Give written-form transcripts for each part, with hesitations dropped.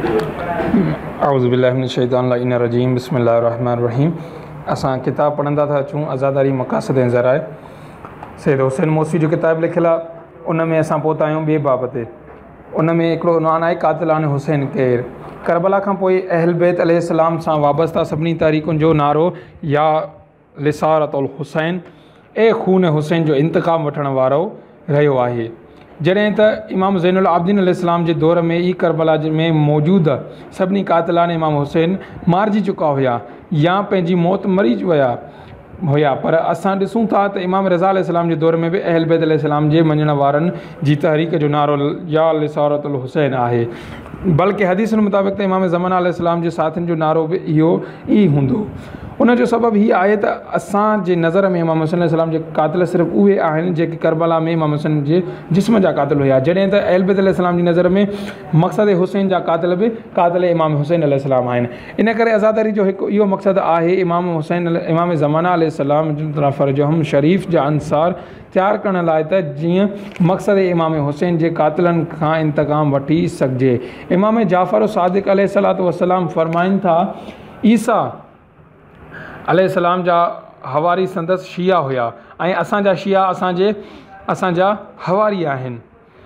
औज़ु बिल्लाहि मिनश शैतानिर रजीम बिस्मिल्लाहिर्रहमानिर्रहीम। असां किताब पढ़ंदा था अचूं आज़ादारी मक़ासिद ऐं ज़राए। सैयद हुसैन मोसी जो किताब लिखियलु आहे, उन में असां पहुता आहियूं ॿिए बाब ते। उन में हिकिड़ो उनवान आहे क़ातिलान हुसैन केरु। करबला खां पोइ अहल बैत अलैहिस्सलाम सां वाबस्ता सभिनी तारीख़ुनि जो नारो या लिसारतुल हुसैन ऐं खून हुसैन जो इंतक़ाम वठण वारो रहियो आहे। जॾहिं त इमाम ज़ैनुल आबिदीन अलैहिस्सलाम जे दौर में ई करबला में मौजूदु सभिनी क़ातिलान इमाम हुसैन मारिजी चुका हुया या पंहिंजी मौत मरी विया हुया, पर असां ॾिसूं था त इमाम रज़ा अलैहिस्सलाम जे दौर में बि अहल बैत अलैहिस्सलाम जे मञण वारनि जी तहरीक जो नारो या लिसारतुल हुसैन आहे। बल्कि हदीसुनि मुताबिक़ त इमाम ज़माना अलैहिस्सलाम जे साथियुनि जो नारो बि इहो ई हूंदो। उन जो सबबु हीअ आहे त असांजे नज़र में इमाम हुसैन अलैहिस्सलाम जे क़ातिल सिर्फ़ु उहे आहिनि जेके करबला में इमाम हुसैन जे जिस्म जा क़ातिल हुया, जॾहिं त अहल बैत अलैहिस्सलाम जी नज़र में मक़सद हुसैन जा क़ातिल बि क़ातिल इमाम हुसैन अलैहिस्सलाम आहिनि। इन करे आज़ादारी जो हिकु इहो मक़सदु आहे इमाम ज़माना अलैहिस्सलाम जी तरफ़ जो हम शरीफ़ जा अंसार तयारु करण लाइ त जीअं मक़सद इमाम हुसैन जे क़ातिलनि खां इंतक़ाम वठी सघिजे। इमाम जाफ़र सादिक़ अलैहिस्सलातु वस्सलाम फ़रमाइनि था, ईसा अलैहिस्सलाम जा हवारी संदसि शिया हुया ऐं असांजा शिया असांजा हवारी आहिनि।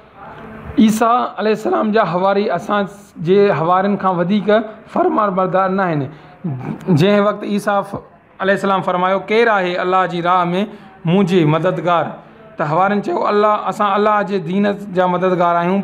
ईसा अलैहिस्सलाम जा हवारी असांजे हवारियुनि खां वधीक फ़रमाबरदार न आहिनि। जंहिं वक़्तु ईसा अलैहिस्सलाम फ़रमायो केरु आहे अलाह जी राह में मुंहिंजे मददगार, त हवारियुनि चयो असां अलाह जे दीन जा मददगार आहियूं,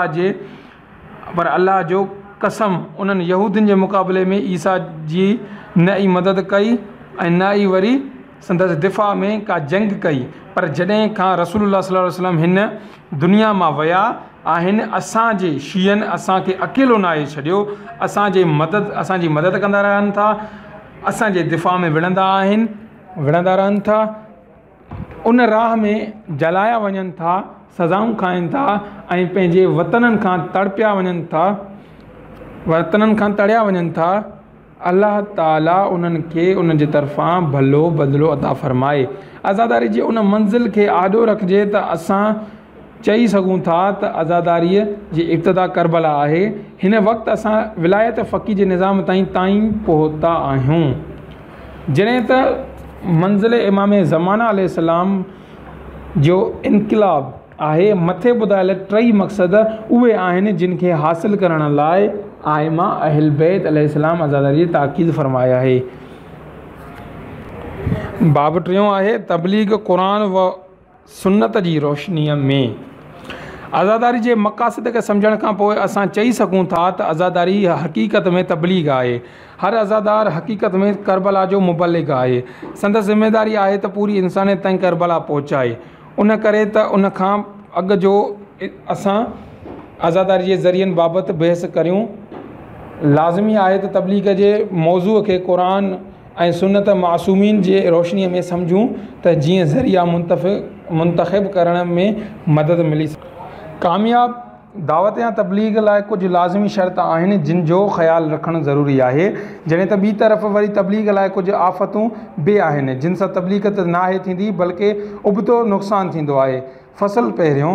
पर अलाह जो कसम उन्हनि यहूदियुनि जे मुक़ाबले में ईसा जी न ई मदद कई ऐं न ई वरी संदसि दिफ़ा में का जंग कई। पर जॾहिं खां रसूलुल्लाह सल्लल्लाहु अलैहि वसल्लम हिन दुनिया मां विया आहिनि, असांजे शियनि असांखे अकेलो न आहे छॾियो, असांजी मदद कंदा रहनि था, असांजे दिफ़ा में विढ़ंदा रहनि था, उन राह में जलाया वञनि था, सज़ाऊं खाइनि था ऐं पंहिंजे वतननि खां तड़िया वञनि था। अल्लाह ताला उन्हनि खे उन्हनि जे तरफ़ां भलो बदिलो अता फ़रमाए। आज़ादारी जे उन मंज़िल खे आॾो रखिजे त असां चई सघूं था त आज़ादारीअ जी इब्तिदा करबला आहे। हिन वक़्तु असां विलायत फ़क़ी जे निज़ाम ताईं पहुता आहियूं। जॾहिं त मंज़िल इमाम ज़माना अलैहिस्सलाम जो इनक़िलाब आहे, मथे ॿुधायल टई मक़सद उहे आहिनि जिन खे हासिलु करण लाइ आइमा अहल बैत अलैहिस्सलाम आज़ादारी जी ताक़ीद फ़रमाया आहे। बाब टियों आहे तबलीग क़ुरान व सुन्नत जी रोशनीअ में। आज़ादारी जे मक़ासिद खे सम्झण खां पोइ असां चई सघूं था त आज़ादारी हक़ीक़त में तबलीग आहे। हर आज़ादार हक़ीक़त में करबला जो मुबल्लिग आहे। संदसि ज़िम्मेदारी आहे त पूरी इंसानियत ताईं करबला पहुचाए। उन करे त उन खां अॻु जो असां आज़ादारी जे ज़रियनि बाबति बहस करियूं। लाज़मी आहे त तबलीग जे मौज़ूअ खे क़ुरान ऐं सुन्नत मासूमीन जे रोशनीअ में सम्झूं त जीअं ज़रिया मुंतख़िब करण में मदद मिली सघे। कामयाब दावत या तबलीग लाइ कुझु लाज़मी शर्त आहिनि जिन जो ख़्यालु रखणु ज़रूरी आहे, जॾहिं त ॿी तरफ़ वरी तबलीग लाइ कुझु आफ़तूं बि आहिनि जिन सां तबलीग त नाहे थींदी बल्कि उबतो नुक़सानु थींदो आहे। फ़सल पहिरियों,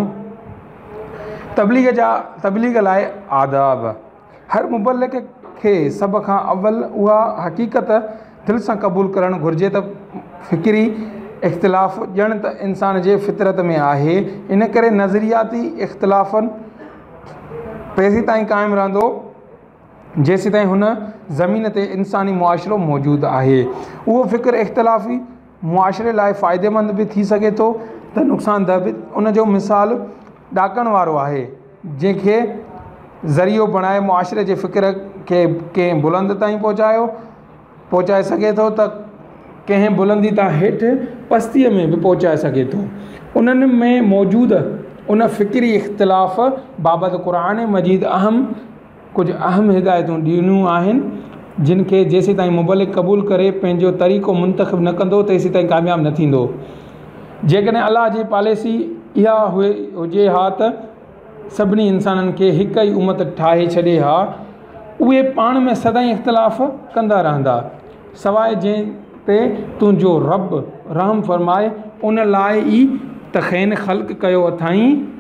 तबलीग लाइ आदाब। हर मुबल्लिग खे सभ खां अव्वल उहा हक़ीक़त दिलि सां क़बूलु करणु घुरिजे त फ़िक्री इख़्तिलाफ़ ॼण त इंसान जे फितरत में आहे। इन करे नज़रियाती इख़्तिलाफ़नि तेसीं ताईं क़ाइमु रहंदो जेसीं ताईं हुन ज़मीन ते इंसानी मुआशिरो मौजूदु आहे। उहो फ़िक्र इख़्तिलाफ़ी मुआशिरे लाइ फ़ाइदेमंद बि थी सघे थो त नुक़सानदह बि। उन जो मिसाल ॾाकण वारो आहे जंहिंखे ज़रियो बणाए मुआशिरे जे फ़िक्र खे कंहिं बुलंद ताईं पहुचाए सघे थो त कंहिं बुलंदी तां हेठि पस्तीअ में बि पहुचाए सघे थो। उन्हनि में मौजूदु उन फ़िक्री इख़्तिलाफ़ बाबति क़ुरान मजीद कुझु अहम हिदायतूं ॾिनियूं आहिनि जिन खे जेसीं ताईं मुबल्लिग क़बूलु करे पंहिंजो तरीक़ो मुंतख़िब न कंदो तेसीं ताईं कामयाबु न थींदो। जेकॾहिं अलाह जी पॉलिसी इहा हुजे हा त सभिनी इंसाननि खे हिकु ई उमत ठाहे छॾे हा, उहे पाण में सदाईं इख़्तिलाफ़ कंदा रहंदा, सवाइ जंहिं ते तुंहिंजो रब रहम फ़रमाए उन लाइ ई त ख़ैन ख़ल्क़ कयो अथई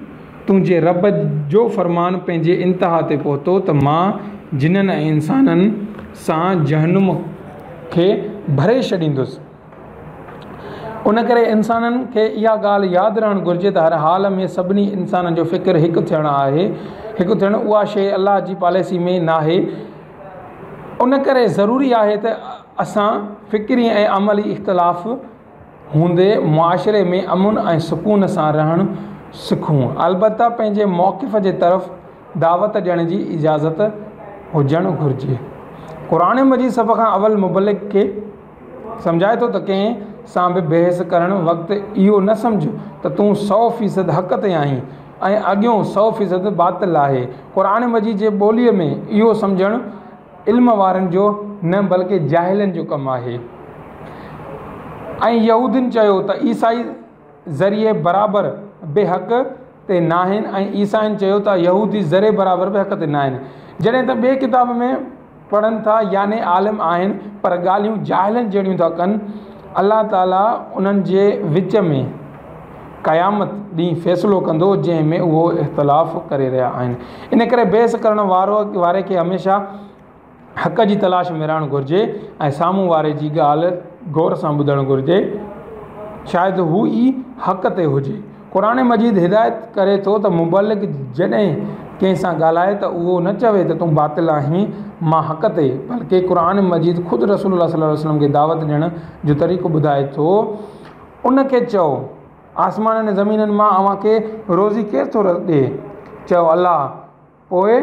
तुंहिंजे रब जो फ़रमान पंहिंजे इंतिहा ते पहुतो त मां जिननि ऐं इंसाननि सां जहनुम खे भरे छॾींदुसि। उन करे इंसाननि खे इहा ॻाल्हि यादि रहणु घुरिजे त हर हाल में सभिनी इंसाननि जो फ़िक्र हिकु थियणु आहे। हिकु थियणु उहा शइ अलाह जी पॉलिसी में न आहे। उन करे ज़रूरी आहे त असां फ़िक्री ऐं अमली इख़्तिलाफ़ हूंदे मुआशिरे में अमुन ऐं सुकून सां रहणु सिखूं। अलबत्ता पंहिंजे मौक़िफ़ जे तरफ़ दावत ॾियण जी इजाज़त हुजणु घुरिजे। क़ुर मजीद सभ खां अवल मुबलिग खे सम्झाए थो त कंहिं सां बि बहस करणु वक़्तु इहो न सम्झ त तूं 100% हक़ ते आहीं ऐं अॻियों 100% बातिल आहे। क़ुर मजीद जे ॿोलीअ में इहो सम्झणु इल्म वारनि जो न बल्कि जाहिलनि जो कमु आहे। ऐं यहूदियुनि चयो त ईसाई ज़रिए बराबरि बेहक़ ते न आहिनि ऐं ईसाइनि चयो त यहूदी ज़रे बराबरि बि हक़ ते न आहिनि। जॾहिं त ॿिए किताब में पढ़नि था याने आलिम आहिनि पर ॻाल्हियूं जाहिलनि जहिड़ियूं था कनि। अलाह ताला उन्हनि जे विच में क़यामत ॾींहुं फ़ैसिलो कंदो जंहिंमें उहो इख़्तिलाफ़ करे रहिया आहिनि। इन करे बहस करण वारे खे हमेशह हक़ जी तलाश में रहणु घुरिजे ऐं साम्हूं वारे जी ॻाल्हि गौर सां ॿुधणु घुरिजे। शायदि हू ई हक़ ते हुजे। क़ुर मजीद हिदायत करे थो त मुबलिग जॾहिं कंहिं सां ॻाल्हाए त उहो न चवे त तूं बातिल आहीं मां हक़ ते, बल्कि क़ुर मजीद ख़ुदि रसूलुल्लाह सल्लल्लाहु अलैहि वसल्लम खे दावत ॾियण जो तरीक़ो ॿुधाए थो। उनखे चओ आसमाननि ऐं ज़मीननि मां अव्हांखे रोज़ी केरु थो ॾिए? चयो अलाह। पोइ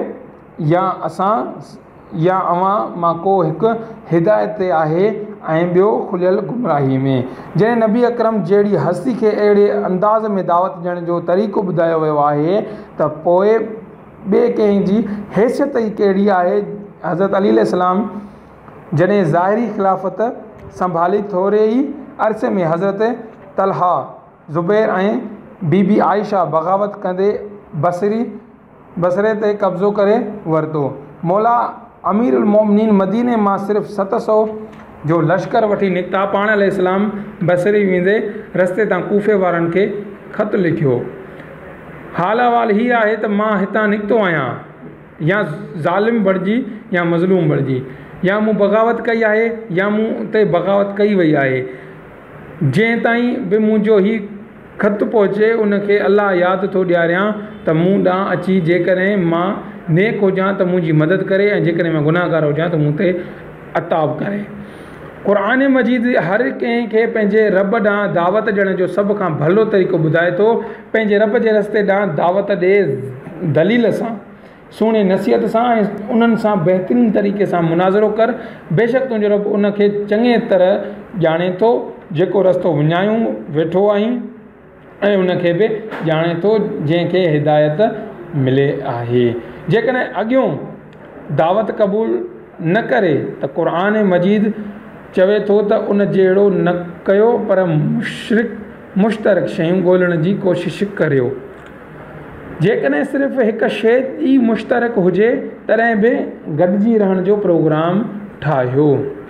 या अव्हां मां को हिकु हिदायत ते आहे ऐं ॿियो खुलियल गुमराही में। जॾहिं नबी अकरम जहिड़ी हस्ती खे अहिड़े अंदाज़ में दावत ॾियण जो तरीक़ो ॿुधायो वियो आहे त पोइ ॿिए कंहिंजी हैसियत ई कहिड़ी आहे। हज़रत अली अलैहिस्सलाम जॾहिं ज़ाहिरी ख़िलाफ़त संभाली थोरे ई अरसे में हज़रत तलहा ज़ुबैर ऐं बीबी आयशा बग़ावत कंदे बसरे ते कब्ज़ो करे वरितो। मौला अमीर उल मोमिनीन मदीने मां सिर्फ़ु 700 जो लश्कर वठी निकिता। पाण अलैहिस्सलाम बसरी वेंदे रस्ते तां कूफ़े वारनि खे ख़त लिखियो। हाल अहिवाल हीअ आहे त मां हितां निकितो आहियां, या ज़ालिम बणिजी या मज़लूम बणिजी, या मूं बग़ावत कई आहे या मूं ते बग़ावत कई वई आहे। जंहिं ताईं बि मुंहिंजो ही ख़त पहुचे उनखे अलाह यादि थो ॾियारियां त मूं ॾांहुं अची जेकॾहिं मां नेक हुजां त मुंहिंजी मदद करे ऐं जेकॾहिं मां गुनाहगार हुजां त मूं ते अताब करे। क़ुर मजीद हर कंहिंखे पंहिंजे रब ॾांहुं दावत ॾियण जो सभ खां भलो तरीक़ो ॿुधाए थो। पंहिंजे रब जे रस्ते ॾांहुं दावत ॾे दलील सां, सुहिणे नसीहत सां ऐं उन्हनि सां बहितरीन तरीक़े सां मुनाज़रो कर। बेशक तुंहिंजो रब उनखे चङे तरह ॼाणे थो जेको रस्तो विञायूं वेठो आहीं ऐं उनखे बि ॼाणे थो जंहिंखे हिदायत मिले आहे। जेकॾहिं अॻियों दावत क़बूल न करे त क़ुर मजीद चवे थो त उन जहिड़ो न कयो पर मुश्तरक शयूं ॻोल्हण जी कोशिशि करियो। जेकॾहिं सिर्फ़ु हिकु शइ ई मुश्तरक हुजे तॾहिं बि गॾिजी रहण जो प्रोग्राम ठाहियो।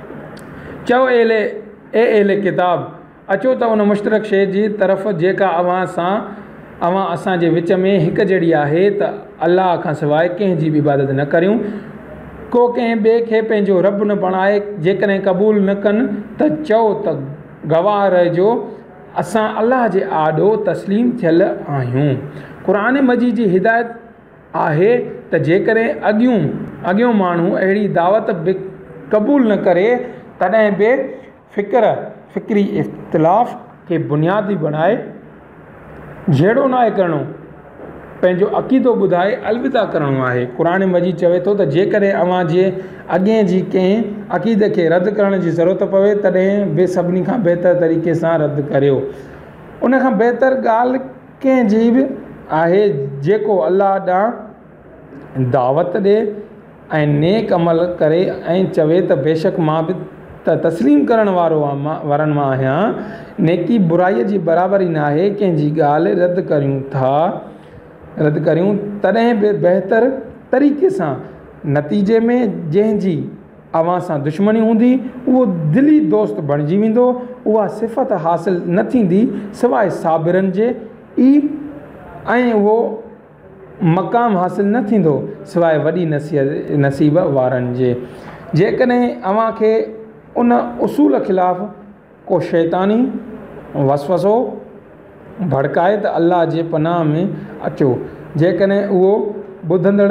चओ एले किताब अचो त उन मुश्तरक शइ जी तरफ़ जेका अव्हां असांजे विच में हिकु जहिड़ी आहे त अलाह खां सवाइ कंहिंजी बि इबादत न करियूं, को कंहिं ॿिए खे पंहिंजो रब न बणाए। जेकॾहिं क़बूल न कनि त चओ त गवाह रहिजो असां अलाह जे आॾो तस्लीम थियल आहियूं। क़ुर मजीद जी हिदायत आहे त जेकॾहिं अॻियों माण्हू अहिड़ी दावत बि क़बूल न करे तॾहिं बि फ़िक्री इख़्तिलाफ़ खे बुनियादी बणाए जहिड़ो न आहे करिणो, पंहिंजो अक़ीदो ॿुधाए अलविदा करिणो आहे। क़ुर मजीद चवे थो त जेकॾहिं अव्हां जे अॻे जी कंहिं अक़ीदे खे रद्द करण जी ज़रूरत पवे तॾहिं बि सभिनी खां बहितर तरीक़े सां रद्द करियो। उन खां बहितर ॻाल्हि कंहिंजी बि आहे जेको अलाह ॾांहुं दावत ॾिए ऐं नेक अमल करे ऐं चवे त बेशक मां बि तस्लीम करण वारनि मां आहियां। नेकी बुराईअ जी बराबरी न आहे। कंहिंजी ॻाल्हि रद्द करियूं तॾहिं बि बहितर तरीक़े सां। नतीजे में जंहिंजी अव्हां सां दुश्मनी हूंदी उहो दिली दोस्त बणिजी वेंदो। उहा सिफ़त हासिल न थींदी सवाइ साबिरनि जे ऐं उहो मक़ाम हासिलु न थींदो सवाइ वॾी नसीब वारनि जे। जेकॾहिं अव्हां खे उन उसूल ख़िलाफ़ु को शैतानी वसवसो भड़काए त अल्लाह जे पनाह में अचो। जेकॾहिं उहो ॿुधंदड़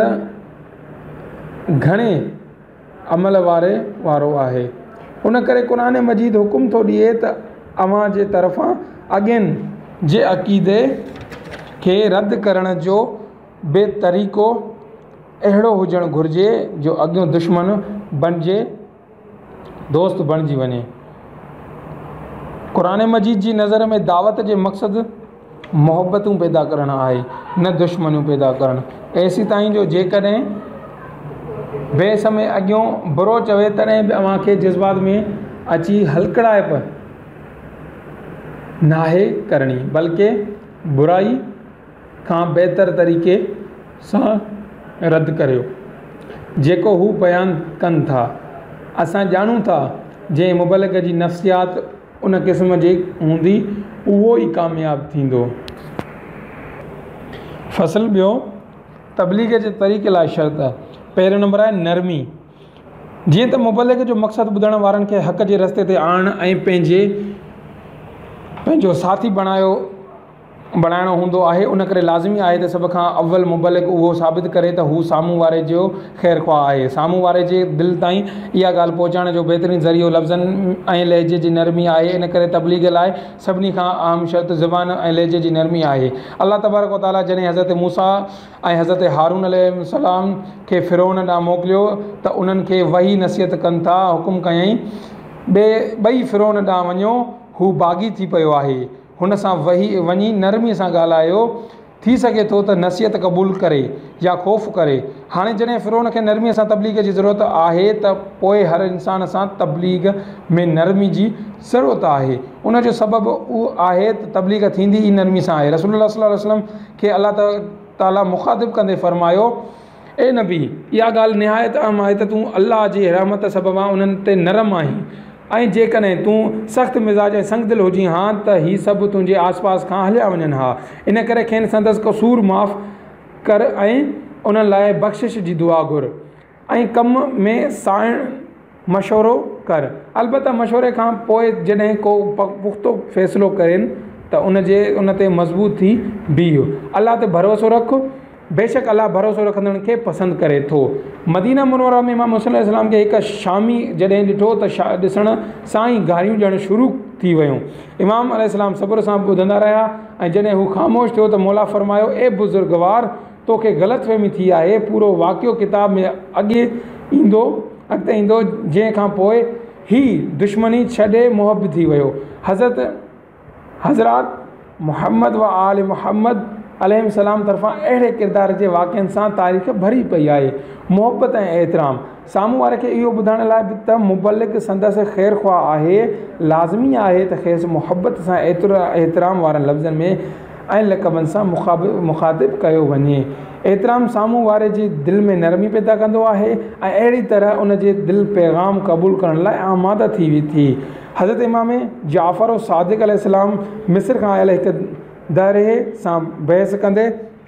घणे अमल वारो आहे। उन करे क़ुर मजीद हुकुम थो ॾिए त अव्हां जे तरफ़ां अॻियनि जे अक़ीदे खे रद्द करण जो बेतरीक़ो अहिड़ो हुजणु घुरिजे जो अॻियों दुश्मन बणिजे दोस्त बणिजी वञे। क़ुर मजीद जी नज़र में दावत जे मक़सदु मोहबतूं पैदा करणु आहे, न दुश्मनियूं पैदा करणु। ऐसी ताईं जो जेकॾहिं बेसमय अॻियों बुरो चवे तॾहिं बि अव्हां खे जज़्बात में अची हलकड़ाइप नाहे करणी, बल्कि बुराई खां बहितर तरीक़े सां रद्द करियो जेको हू बयानु कनि था। असां ॼाणूं था जंहिं मुबलक जी नफ़्सियात उन क़िस्म जी हूंदी उहो ई कामयाबु थींदो। फ़सल ॿियो, तबलीग जे तरीक़े लाइ शर्त। पहिरियों नंबर आहे नरमी। जीअं त मुबलक जो मक़सदु ॿुधण वारनि खे हक़ जे रस्ते ते आणणु ऐं पंहिंजो साथी बणाइणो हूंदो आहे। उन करे लाज़मी आहे त सभ खां अव्वल मुबलक उहो साबित करे त हू साम्हूं वारे जो ख़ैरु ख़्वाह आहे। साम्हूं वारे जे दिलि ताईं इहा ॻाल्हि पहुचाइण जो बहितरीनु ज़रियो लफ़्ज़नि ऐं लहजे जी नरमी आहे। इन करे तबलीग लाइ सभिनी खां अहम शर्त ज़बान ऐं लहजे जी नरमी आहे। अल्लाह तबारक व तआला जॾहिं हज़रत मूसा ऐं हज़रत हारून अलैहिस्सलाम खे फ़िरौन ॾांहुं मोकिलियो त उन्हनि खे वही नसीहत कनि था, हुकुम कयईं ॿई फ़िरौन ॾांहुं वञो, हू बाग़ी थी पियो आहे, हुन सां वञी नरमीअ सां ॻाल्हायो, थी सघे थो त नसीहत क़बूल करे या ख़ौफ़ करे। हाणे जॾहिं फ़िरौन खे नरमीअ सां तबलीग जी ज़रूरत आहे त पोइ हर इंसान सां तबलीग में नरमी जी ज़रूरत आहे। उन जो सबबु उहो आहे त तबलीग थींदी ई नरमी सां आहे। रसूलुल्लाह सल्लल्लाहु अलैहि वसल्लम खे अल्लाह ताला मुख़ातिब कंदे फ़रमायो, ए नबी, इहा ॻाल्हि निहायत अहम आहे त तूं अल्लाह जी रहमत सबबा उन्हनि ते नरम आहीं, ऐं जेकॾहिं तूं सख़्तु मिज़ाज ऐं संग दिल हुजी हा त हीअ सभु तुंहिंजे आसपास खां हलिया वञनि हा। इन करे खेनि संदसि क़सूर माफ़ कर ऐं उन्हनि लाइ बख़्शिश जी दुआ घुर ऐं कम में साइण मशवरो कर। अलबत्ता मशवरे खां पोइ जॾहिं को पुख़्तो फ़ैसिलो करेनि त उन ते मज़बूत थी बीहो। अल्लाह ते भरोसो रख, बेशक अल्लाह भरोसो रखंदड़नि खे पसंदि करे थो। मदीना मुनव्वरा में इमाम हुसैन अलैहिस्सलाम खे हिकु शामी जॾहिं ॾिठो त ॾिसण सां ई गारियूं ॾियणु शुरू थी वियूं। इमाम अलैहिस्सलाम सब्र सां ॿुधंदा रहिया ऐं जॾहिं हू ख़ामोश थियो त मौला फ़रमायो, ए बुज़ुर्गवार, तोखे ग़लतफ़हमी थी आहे। पूरो वाक़ियो किताब में अॻिते ईंदो जंहिं खां पोइ ही दुश्मनी छॾे मुहब थी वियो। हज़रात मुहम्मद व आल मुहम्मद अलैहिस्सलाम तरफ़ां अहिड़े किरदार जे वाक़िअनि सां तारीख़ भरी पई आहे। मुहबत ऐं एतिराम। साम्हूं वारे खे इहो ॿुधाइण लाइ बि त मुबलिक संदसि ख़ैरु ख़्वाह आहे, लाज़मी आहे त खेसि मुहबत सां एतिराम वारनि लफ़्ज़नि में ऐं लक़बनि सां मुख़ातिब कयो वञे। एतिराम साम्हूं वारे जी दिलि में नरमी पैदा कंदो आहे ऐं अहिड़ी तरह उन जे दिलि पैगाम क़बूल करण लाइ आमादा थी। हज़रत इमाम जाफ़र सादिक़ अलैहिस्सलाम मिस्र खां आयल हिकु दायरे सां बहस कंदे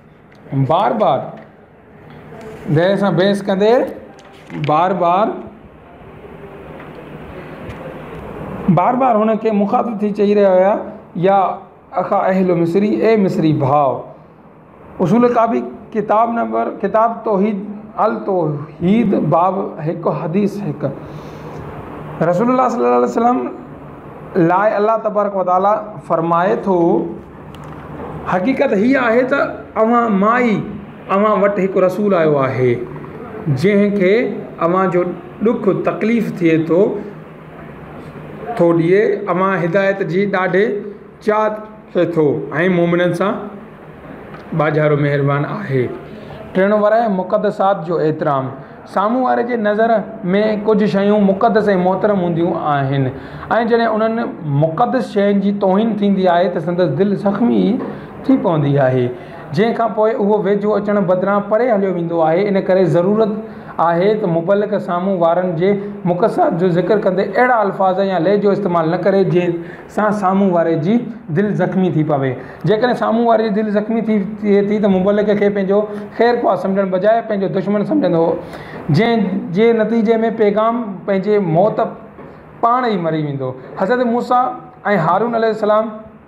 बार बार हुन खे मुख़ातिब थी चई रहिया हुया, या अखा अहल मिस्री, ए मिस्री भाउ। उसूल काबी किताब तौहीद बाब 1 हदीस 1। रसूलुल्लाह सल्लल्लाहु अलैहि वसल्लम लाइ अल्लाह तबारक व तआला फ़रमाए थो, हक़ीक़त हीअ आहे त अव्हां वटि हिकु रसूल आयो आहे जंहिंखे अव्हां जो ॾुख तकलीफ़ थिए थो ॾिए। अव्हां हिदायत जी ॾाढे चाह थिए थो ऐं मोमिननि सां बाज़ारो महिरबान आहे। 3 नंबर आहे मुक़दसात जो एतिराम। साम्हूं वारे जे नज़र में कुझु शयूं मुक़दस ऐं मोहतरम हूंदियूं आहिनि ऐं जॾहिं उन्हनि मुक़दस शयुनि जी तौहीन थींदी आहे त संदसि दिलि ज़ख़्मी थी पवंदी आहे, जंहिंखां पोइ उहो वेझो अचणु बदिरां परे हलियो वेंदो आहे। इन करे ज़रूरत आहे त मुबलिक साम्हूं वारनि जे मुक़सद जो ज़िक्र कंदे अहिड़ा अल्फाज़ या लह जो इस्तेमालु न करे जंहिंसां साम्हूं वारे जी दिलि ज़ख़्मी थी पवे। जेकॾहिं साम्हूं वारे जी दिलि ज़ख़्मी थिए थी त मुबलिक खे पंहिंजो ख़ैरु ख़्वाह सम्झण बजाए पंहिंजो दुश्मन सम्झंदो हो, जंहिंजे नतीजे में पैगाम पंहिंजे मौत पाण ई मरी वेंदो। हज़रत मूसा ऐं हारून अलैहिस्सलाम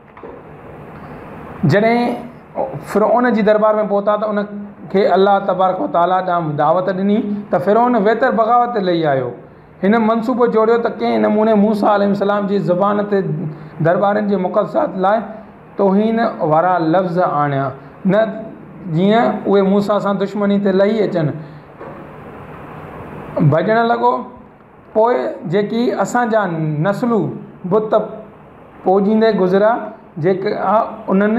जॾहिं फ़िरौन जी दरबार में पहुता त उनखे अल्लाह तबारक व तआला ॾांहुं दावत ॾिनी त फ़िरौन वेतर बग़ावत ते लही आयो। हिन मनसूबो जोड़ियो त कंहिं नमूने मूसा अलैहिस्सलाम जी ज़ुबान ते दरबारनि जे मुक़दसात लाइ तौहीन वारा लफ़्ज़ आणिया, न जीअं उहे मूसा सां दुश्मनी ते लही अचनि। भॼणु लॻो। पोइ जेकी असांजा नस्लूं बुत पोजींदे गुज़रिया जेका उन्हनि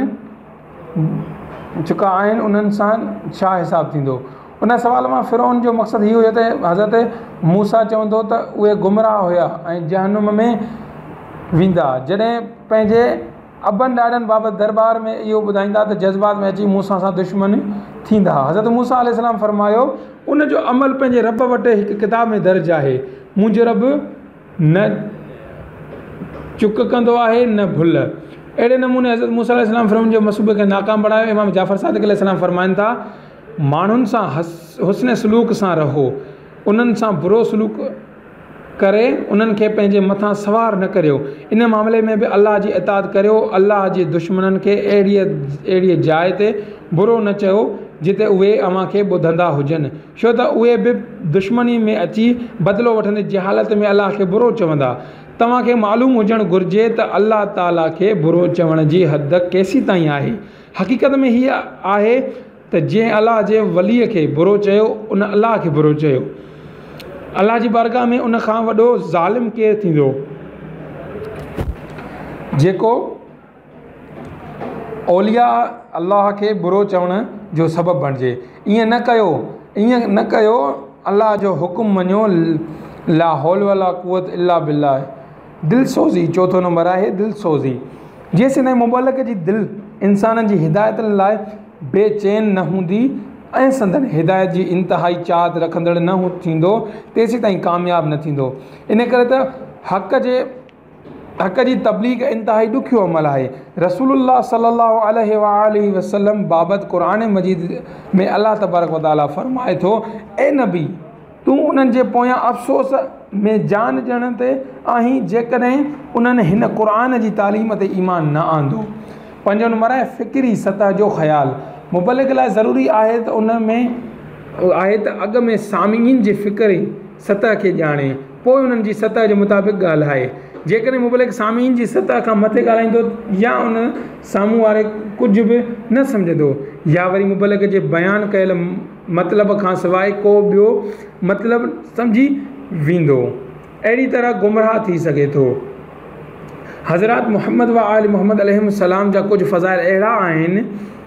चुका आहिनि उन्हनि सां छा हिसाबु थींदो। उन सवाल मां फ़िरौन जो मक़सदु इहो हुयो त हज़रत मूसा चवंदो त उहे गुमराह हुया ऐं जहनुम में वेंदा। जॾहिं पंहिंजे अबनि ॾाॾनि बाबति दरबार में इहो ॿुधाईंदा त जज़्बात में अची मूसा सां दुश्मन थींदा। हज़रत मूसा अलैहिस्सलाम फरमायो, उन जो अमल पंहिंजे रब वटि हिकु किताब में दर्ज आहे, मुंहिंजो रब न चुक कंदो आहे न भुल। अहिड़े नमूने हज़रत मूसा अलैहिस्सलाम फ़िरौन जो मसूबे खे नाकाम बणायो। इमाम जाफ़र सादिक़ अलैहिस्सलाम फरमाइनि था, माण्हुनि सां हुस्न सलूक सां रहो, उन्हनि सां बुरो सलूक करे उन्हनि खे पंहिंजे मथां सवार न करियो। इन मामले में बि अलाह जी इताअत करियो। अलाह जे दुश्मननि खे अहिड़ीअ जाइ ते बुरो न चयो जिते उहे अव्हां खे ॿुधंदा हुजनि, छो त उहे बि दुश्मनी में अची बदिलो वठंदे जहालत में अलाह खे बुरो चवंदा। तव्हांखे मालूम हुजणु घुरिजे त अलाह ताला खे बुरो चवण जी हद केसी ताईं आहे। हक़ीक़त में हीअ आहे त जंहिं अलाह जे वलीअ खे बुरो चयो उन अलाह खे बुरो चयो। अलाह जी बारगाह में उन खां वॾो ज़ालिम केरु थींदो जेको औलिया अलाह खे बुरो चवण जो सबबु बणिजे। ईअं न कयो, अलाह जो हुकुम मञो, ला हौल वला कुवत इल्ला बिल्लाह। दिलि सोज़ी चोथों नंबर आहे दिलि सोज़ी। जेसिताईं मुबलिक जी दिलि इंसाननि जी हिदायतनि लाइ बेचैन न हूंदी ऐं संदनि हिदायत जी इंतिहाई चाहत रखंदड़ न थींदो, तेसी ताईं कामयाबु न थींदो। इन करे त हक़ जी तबलीग इंतिहाई ॾुखियो अमल आहे। रसूलुल्लाह सल्लल्लाहु अलैहि वसल्लम बाबति क़ुरान मजीद में अल्लाह तबारक व तआला फरमाए थो, ए नबी तूं उन्हनि जे पोयां अफ़सोस में जान ॾियण ते आहीं जेकॾहिं उन्हनि हिन क़ुरान जी तालीम ते ईमान न आंदो। 5 नंबर आहे फ़िक्री सतह जो ख़्यालु। मुबलिक लाइ ज़रूरी आहे त उन में आहे त अॻ में सामिन जे फ़िक्री सतह खे ॼाणे, पोइ उन्हनि जी सतह जे मुताबिक़ ॻाल्हाए। जेकॾहिं मुबलिक सामिन जी सतह खां मथे ॻाल्हाईंदो या उन साम्हूं वारे कुझु बि न सम्झंदो या वरी मुबलिक जे बयानु कयल मतिलब खां सवाइ को ॿियो मतिलबु सम्झी वेंदो, अहिड़ी तरह गुमराह थी सघे थो। हज़रत मुहम्मद व आल मुहम्मद अलैहिस्सलाम जा कुझु फ़ज़ाइल अहिड़ा आहिनि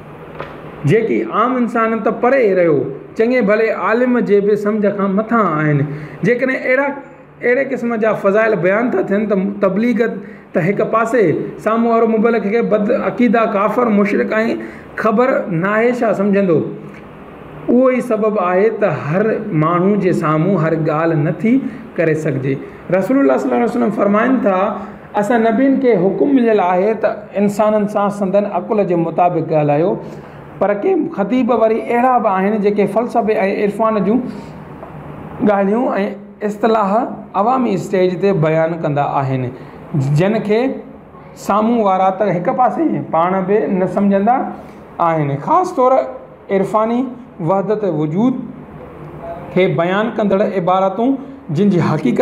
जेकी आम इंसाननि त परे रहियो, चङे भले आलिम जे बि सम्झ खां मथां आहिनि। जेकॾहिं अहिड़े क़िस्म जा फ़ज़ाइल बयानु था थियनि त तबलीग त हिकु पासे, साम्हूं वारो मुबलिक खे बद अक़ीदा काफ़र मुशरिक ऐं ख़बर नाहे छा सम्झंदो। उहो ई सबबु आहे त हर माण्हू जे साम्हूं हर ॻाल्हि नथी करे सघिजे। रसूलुल्लाह सल्लल्लाहु अलैहि वसल्लम फरमाइनि था, असां नबियुनि खे हुकुम मिलियल आहे त इंसाननि सां संदन अक़ुल जे मुताबिक़ ॻाल्हायो, पर के ख़तीब वरी अहिड़ा बि आहिनि जेके फ़लसफ़े ऐं इरफ़ान जूं ॻाल्हियूं ऐं इस्तिलाह अवामी स्टेज ते बयानु कंदा आहिनि, जिन खे साम्हूं वारा त हिकु पासे पाण बि न सम्झंदा आहिनि। ख़ासि तौर इरफ़ानी वहदत वजूद खे बयानु कंदड़ इबारतूं जिन जी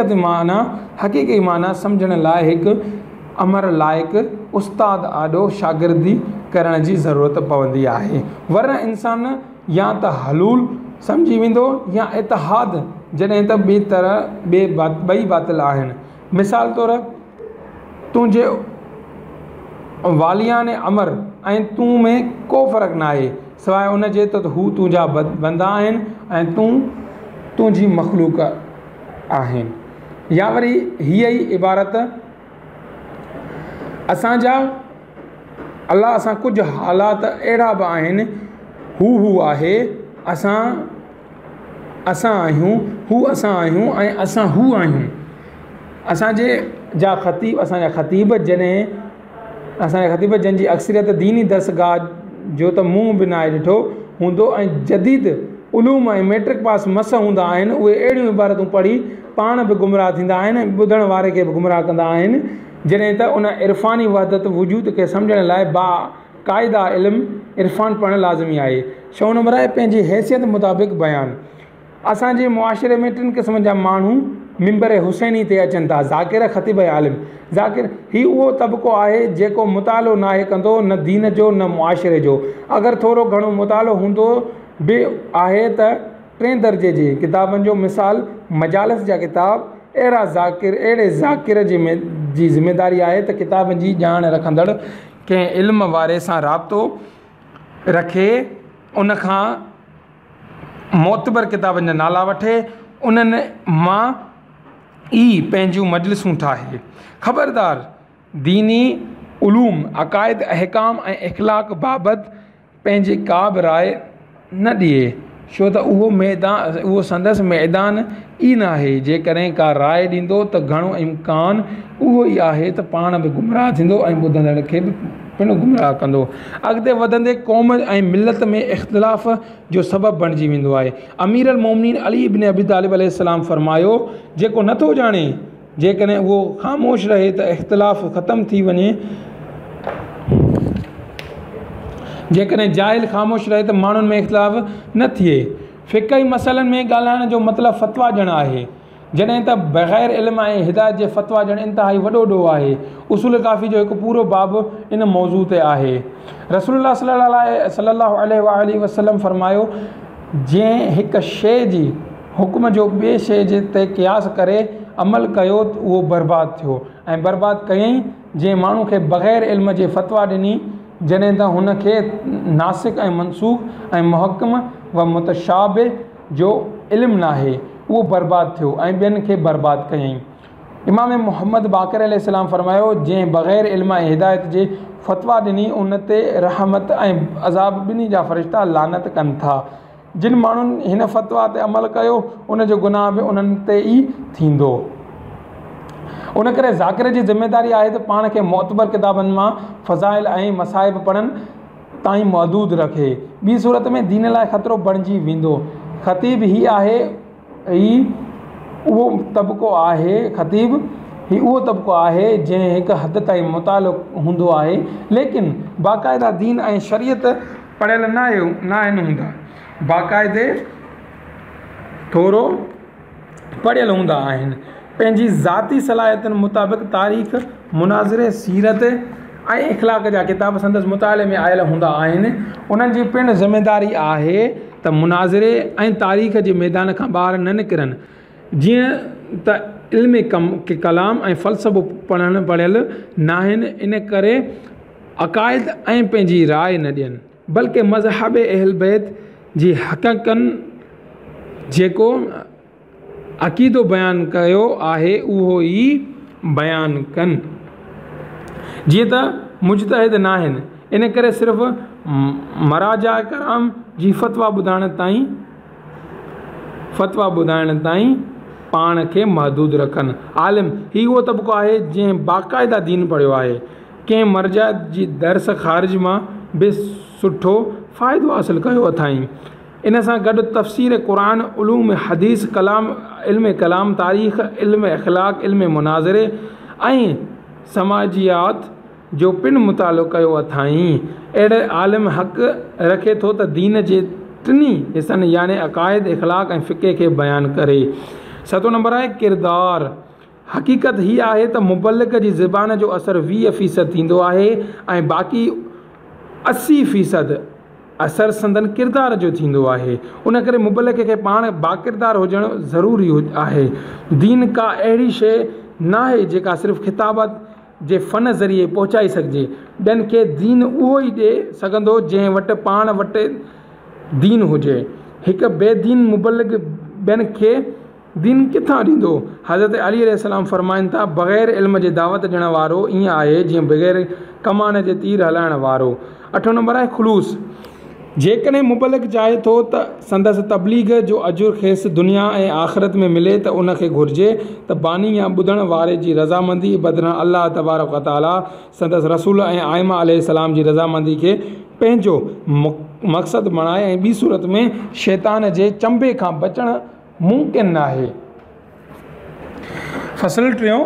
हक़ीक़ी माना सम्झण लाइ हिकु अमर लाइक़ु उस्ताद आॾो शागिर्दी करण जी ज़रूरत पवंदी आहे, वरना इंसान या त हलूल सम्झी वेंदो या इतिहाद, जॾहिं त ॿई बातिल आहिनि। मिसाल तौरु तुंहिंजे वालियाने अमर ऐं तूं में को फ़र्क़ु न आहे सवाइ उन जे त हू तुंहिंजा बंदा आहिनि ऐं तूं तुंहिंजी मख़लूक आहिनि। या वरी हीअ ई इबारत असांजा अलाह सां कुझु हालात अहिड़ा बि आहिनि, हू आहे असां आहियूं, हू असां आहियूं ऐं असां हू आहियूं। असांजे जा ख़तीब, असांजा ख़तीब जॾहिं असांजा ख़तीब जंहिंजी अक्सरियत दीनी दरसगाह जो त मुंहुं बि न आहे ॾिठो हूंदो ऐं जदीद उलूम ऐं मैट्रिक पास मस हूंदा आहिनि, उहे अहिड़ियूं इबारतूं पढ़ी पाण बि गुमराह थींदा आहिनि ऐं ॿुधण वारे खे बि गुमराह कंदा आहिनि, जॾहिं त उन इरफ़ानी वहदत वजूद खे सम्झण लाइ बाक़ाइदा इल्मु इरफ़ान पढ़णु लाज़मी आहे। 6 नंबर आहे पंहिंजी हैसियत मुताबिक़ बयानु। असांजे मुआशिरे में 3 क़िस्म जा माण्हू मिंबर हुसैनी ते अचनि था, ज़ाकिर, ख़तीब ऐं आलिम। ज़ाकिर हीउ उहो तबिक़ो आहे जेको मुतालो नाहे कंदो, न दीन जो न मुआशिरे जो। अगरि थोरो घणो मुतालो हूंदो बि आहे त 3 दर्जे जे किताबनि जो, मिसाल मजालिस जा किताब। अहिड़े ज़ाकिर जी ज़िमेदारी आहे त किताबनि जी ॼाण रखंदड़ कंहिं इल्म वारे सां राब्तो रखे, उनखां मोतबर किताबनि जा नाला वठे, उन्हनि मां ई पंहिंजूं मजलिसूं ठाहे। ख़बरदार दीनी उलूम, अक़ाइद, अहकाम ऐं इख़लाक़ बाबति पंहिंजी का बि राय न ॾिए, छो त उहो संदसि मैदान ई न आहे। जेकॾहिं का राय ॾींदो त घणो इम्कान उहो ई आहे त पाण बि गुमराह थींदो ऐं ॿुधंदड़ खे बि पिणु गुमराह कंदो। अॻिते वधंदे क़ौम ऐं मिलत में इख़्तिलाफ़ जो सबबु बणिजी वेंदो आहे। अमीर अल मोमिनीन अली इब्न अबी तालिब अलैहिस्सलाम फरमायो, जेको नथो ॼाणे जेकॾहिं उहो ख़ामोश रहे त इख़्तिलाफ़ ख़तमु थी वञे, जेकॾहिं जाहिल ख़ामोश रहे त माण्हुनि में इख़्तिलाफ़ न थिए। फ़िक़ही मसइलनि में ॻाल्हाइण जो मतिलबु फ़तवा ॾियणु आहे, जॾहिं त बग़ैर इल्म ऐं हिदायत जे फ़तवा ॾियणु इंतिहाई वॾो ॾोहु आहे। उसूल काफ़ी जो हिकु पूरो बाबु इन मौज़ू ते आहे। रसूलुल्लाह सल्लल्लाहु अलैहि वसल्लम फरमायो, जंहिं हिकु शइ जी हुकुम जो ॿिए शइ जे ते क़ियास करे अमल कयो त उहो बर्बादु थियो, ऐं बर्बादु कयईं जंहिं माण्हू खे बग़ैर इल्म जे फ़तवा ॾिनी, जॾहिं त हुनखे नासिक ऐं मनसूख़ ऐं मुहकम व मुतशाबिह जो इल्मु नाहे, उहो बर्बादु थियो ऐं ॿियनि खे बर्बादु कयईं। इमाम मुहम्मद बाक़र अलैहिस्सलाम फरमायो, जंहिं बग़ैर इल्म ऐं हिदायत जे फ़तवा ॾिनी, उन ते रहमत ऐं अज़ाब ॿिन्ही जा फ़रिश्ता लानत कनि था। जिन माण्हुनि हिन फ़तवा ते अमल कयो, उन जो गुनाह बि उन्हनि ते ई थींदो। उन करे ज़ाकिर जी ज़िमेदारी आहे त पाण खे मोतबर किताबनि मां फ़ज़ाइल ऐं मसाइब पढ़नि ताईं महदूद रखे, ॿी सूरत में दीन लाइ ख़तरो बणिजी वेंदो। ख़तीब ही आहे उहो तबिक़ो आहे जंहिं हिकु हद ताईं मुतालो हूंदो आहे, लेकिन बाक़ाइदा दीन ऐं शरीयत पढ़ियल न आहिनि हूंदा, बाक़ाइदे थोरो पढ़ियल हूंदा आहिनि। पंहिंजी ज़ाती सलाहियतुनि मुताबिक़ तारीख़, मुनाज़िरे, सीरत ऐं इख़लाक़ जा किताब संदसि मुताले में आयल हूंदा आहिनि। उन्हनि जी पिणु ज़िमेदारी आहे त मुनाज़िरे ऐं तारीख़ जे मैदान खां ॿाहिरि न निकिरनि, जीअं त इल्म कलाम ऐं फ़लसफ़ो पढ़ियल न आहिनि, इन करे अक़ाइद ऐं पंहिंजी राय न ॾियनि, बल्कि मज़हब अहल बैत जी हक़ीक़तनि जेको अक़ीदो बयानु कयो आहे उहो ई बयानु कनि, जीअं त मुजतहिद न आहिनि। इन करे सिर्फ़ु मराजा कराम जी फ़तवा ॿुधाइण ताईं पाण खे महदूद रखनि। आलिम ही उहो तबिक़ो आहे जंहिं बाक़ाइदा दीन पढ़ियो आहे, कंहिं मर्जा जी दर्स ख़ारिज मां बि सुठो फ़ाइदो हासिलु कयो अथई। इन सां गॾु तफ़सीर क़ुरान, उलूम हदीस, इल्म कलाम, तारीख़, इल्म इख़लाक़, इल्म मुनाज़िरे ऐं समाजियात जो पिणु मुतालो कयो अथई। अहिड़े आलिम हक़ रखे थो त दीन जे 3 हिसनि यानी अक़ाइद, इख़लाक़ ऐं फ़िक़े खे बयानु करे। 7 नंबर आहे किरदार। हक़ीक़त हीअ आहे त मुबल्लिग़ जी ज़बान जो असरु 20% थींदो आहे ऐं बाक़ी 80% असरु संदन किरदार जो थींदो आहे। उन करे मुबल्लिग़ खे पाण बाकिरदार हुजणु ज़रूरी आहे। दीन का अहिड़ी शइ न आहे जेका सिर्फ़ु ख़िताबत जे फ़न ज़रिए पहुचाए सघिजे। ॿियनि खे दीन उहो ई ॾिए सघंदो जंहिं वटि पाण वटि दीन हुजे। हिकु बेदीन मुबल्लिग़ ॿियनि खे दीन किथां ॾींदो? हज़रत अली अलैहिस्सलाम फ़रमाइनि था, बग़ैर इल्म जे दावत ॾियण वारो ईअं आहे जीअं बग़ैर कमान जे तीर हलाइण वारो। 8 नंबर आहे ख़ुलूस। जेकॾहिं मुबलिक चाहे थो त संदसि तबलीग जो अजुर खेसि दुनिया ऐं आख़िरत में मिले त उनखे घुरिजे त बानी या ॿुधण वारे जी रज़ामंदी बदिरां अल्लाह तबारक व ताला संदसि रसूल ऐं आइमा अलैहिस्सलाम जी रज़ामंदी खे पंहिंजो मक़सदु बणाए ऐं ॿी सूरत में शैतान जे चंबे खां बचणु मुमकिन आहे। फ़सुलु 3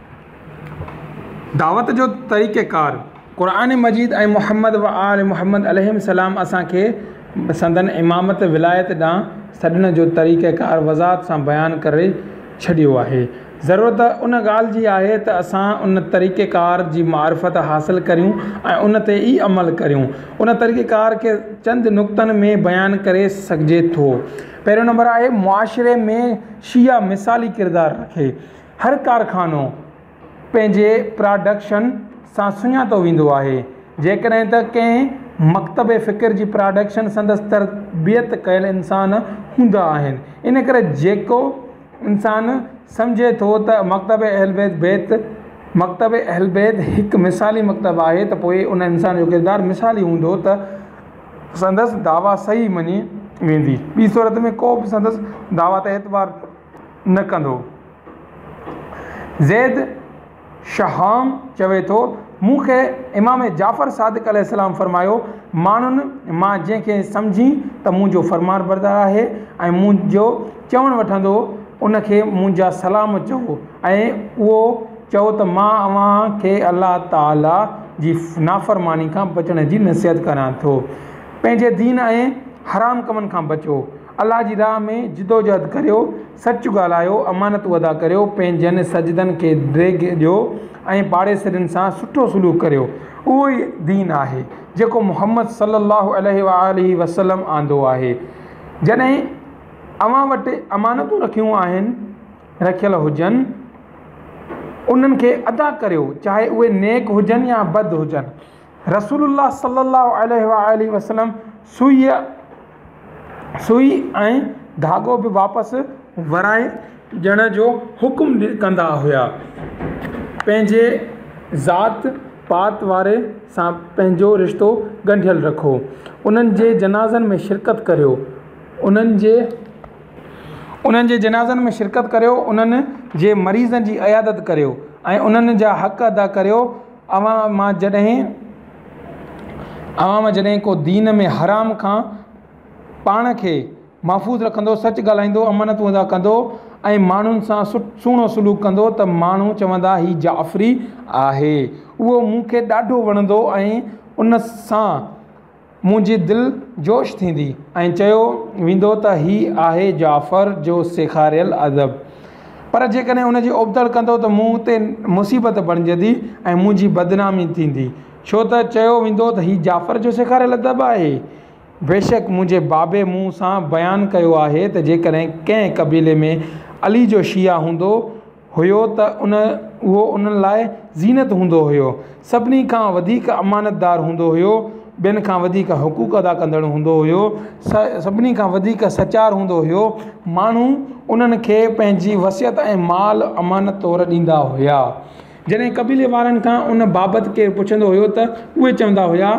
दावत जो तरीक़ेकार। क़ुरान मजीद ऐं मुहम्मद व आल मुहम्मद अलैहिस्सलाम असांखे संदन इमामत विलायत ॾांहुं सॾण जो तरीक़ेकार वज़ाहत सां बयानु करे छॾियो आहे। ज़रूरत उन ॻाल्हि जी आहे त असां उन तरीक़ेकार जी मारिफत हासिलु करियूं ऐं उन ते ई अमल करियूं। उन तरीक़ेकार खे चंद नुक़्तनि में बयानु करे सघिजे थो। पहिरियों नंबर आहे मुआशिरे में शिया मिसाली किरदारु रखे। हर कारखानो पंहिंजे प्रोडक्शन सां सुञातो वेंदो आहे। जेकॾहिं त कंहिं मकतब फ़िक्र जी प्रोडक्शन संदसि तरबियत कयल इंसान हूंदा आहिनि। इन करे जेको इंसानु सम्झे थो त मकतब अहल बैत हिकु मिसाली मकतब आहे त पोइ उन इंसान जो किरदारु मिसाली हूंदो त संदसि दावा सही मञी वेंदी। ॿी सूरत में को बि संदसि दावा ते एतबार न कंदो। ज़ैद शहाम चवे थो मूंखे इमाम जाफ़र सादिक़ अलैहिस्सलाम फरमायो माण्हुनि मां जंहिंखे सम्झी त मुंहिंजो फरमान बरदार आहे ऐं मुंहिंजो चवणु वठंदो उनखे मुंहिंजा सलाम चओ ऐं उहो चओ त मां अव्हांखे अल्लाह ताला जी नाफ़रमानी खां बचण जी नसीहत करां थो। पंहिंजे दीन ऐं हराम कमनि खां बचो। अल्लाह जी राह में जिदोजहद करियो। सच ॻाल्हायो। अमानतूं अदा करियो। पंहिंजनि सजदनि खे ड्रेग ॾियो ऐं पाड़ेसरनि सां सुठो सलूक करियो। उहो ई दीन आहे जेको मुहम्मद सल्लल्लाहु अलैहि वसल्लम आंदो आहे। जॾहिं अव्हां वटि अमानतूं रखियल हुजनि उन्हनि खे अदा करियो चाहे उहे नेक हुजनि या बद हुजनि। रसूलुल्लाह सल्लल्लाहु अलैहि वसल्लम सुई ऐं धागो बि वापसि वराए ॾियण जो हुकुम कंदा हुया। पंहिंजे ज़ात पात वारे सां पंहिंजो रिश्तो ॻंढियल रखो। उन्हनि जे जनाज़नि में शिरकत करियो। उन्हनि जे जनाज़नि में शिरकत करियो। उन्हनि जे मरीज़नि जी अयादत करियो ऐं उन्हनि जा हक़ अदा करियो। अवां मां जॾहिं को दीन में हराम खां पाण खे महफ़ूज़ रखंदो, सच ॻाल्हाईंदो, अमानतूं अदा कंदो ऐं माण्हुनि सां सुहिणो सलूक कंदो त माण्हू चवंदा ही जाफ़री आहे। उहो मूंखे ॾाढो वणंदो ऐं उन सां मुंहिंजी दिलि जोश थींदी ऐं चयो वेंदो त ही आहे जाफ़र जो सेखारियल अदब। पर जेकॾहिं उनजी ओबदड़ कंदो त मूं ते मुसीबत बणिजंदी ऐं मुंहिंजी बदनामी थींदी, छो त चयो वेंदो त ही जाफ़र जो सेखारियल अदब आहे। बेशक मुंहिंजे बाबे मूं सां बयानु कयो आहे त जेकॾहिं कंहिं क़बीले में अली जो शिया हूंदो हुयो त उहो उन्हनि लाइ ज़ीनत हूंदो हुयो। सभिनी खां वधीक अमानतदार हूंदो हुयो। ॿियनि खां वधीक हुक़ूक़ अदा कंदड़ हूंदो हुयो। सभिनी खां वधीक सचार हूंदो हुयो। माण्हू उन्हनि खे पंहिंजी वसियत ऐं माल अमानत तौरु ॾींदा हुया। जॾहिं क़बीले वारनि खां उन बाबति केरु पुछंदो हुयो त उहे चवंदा हुया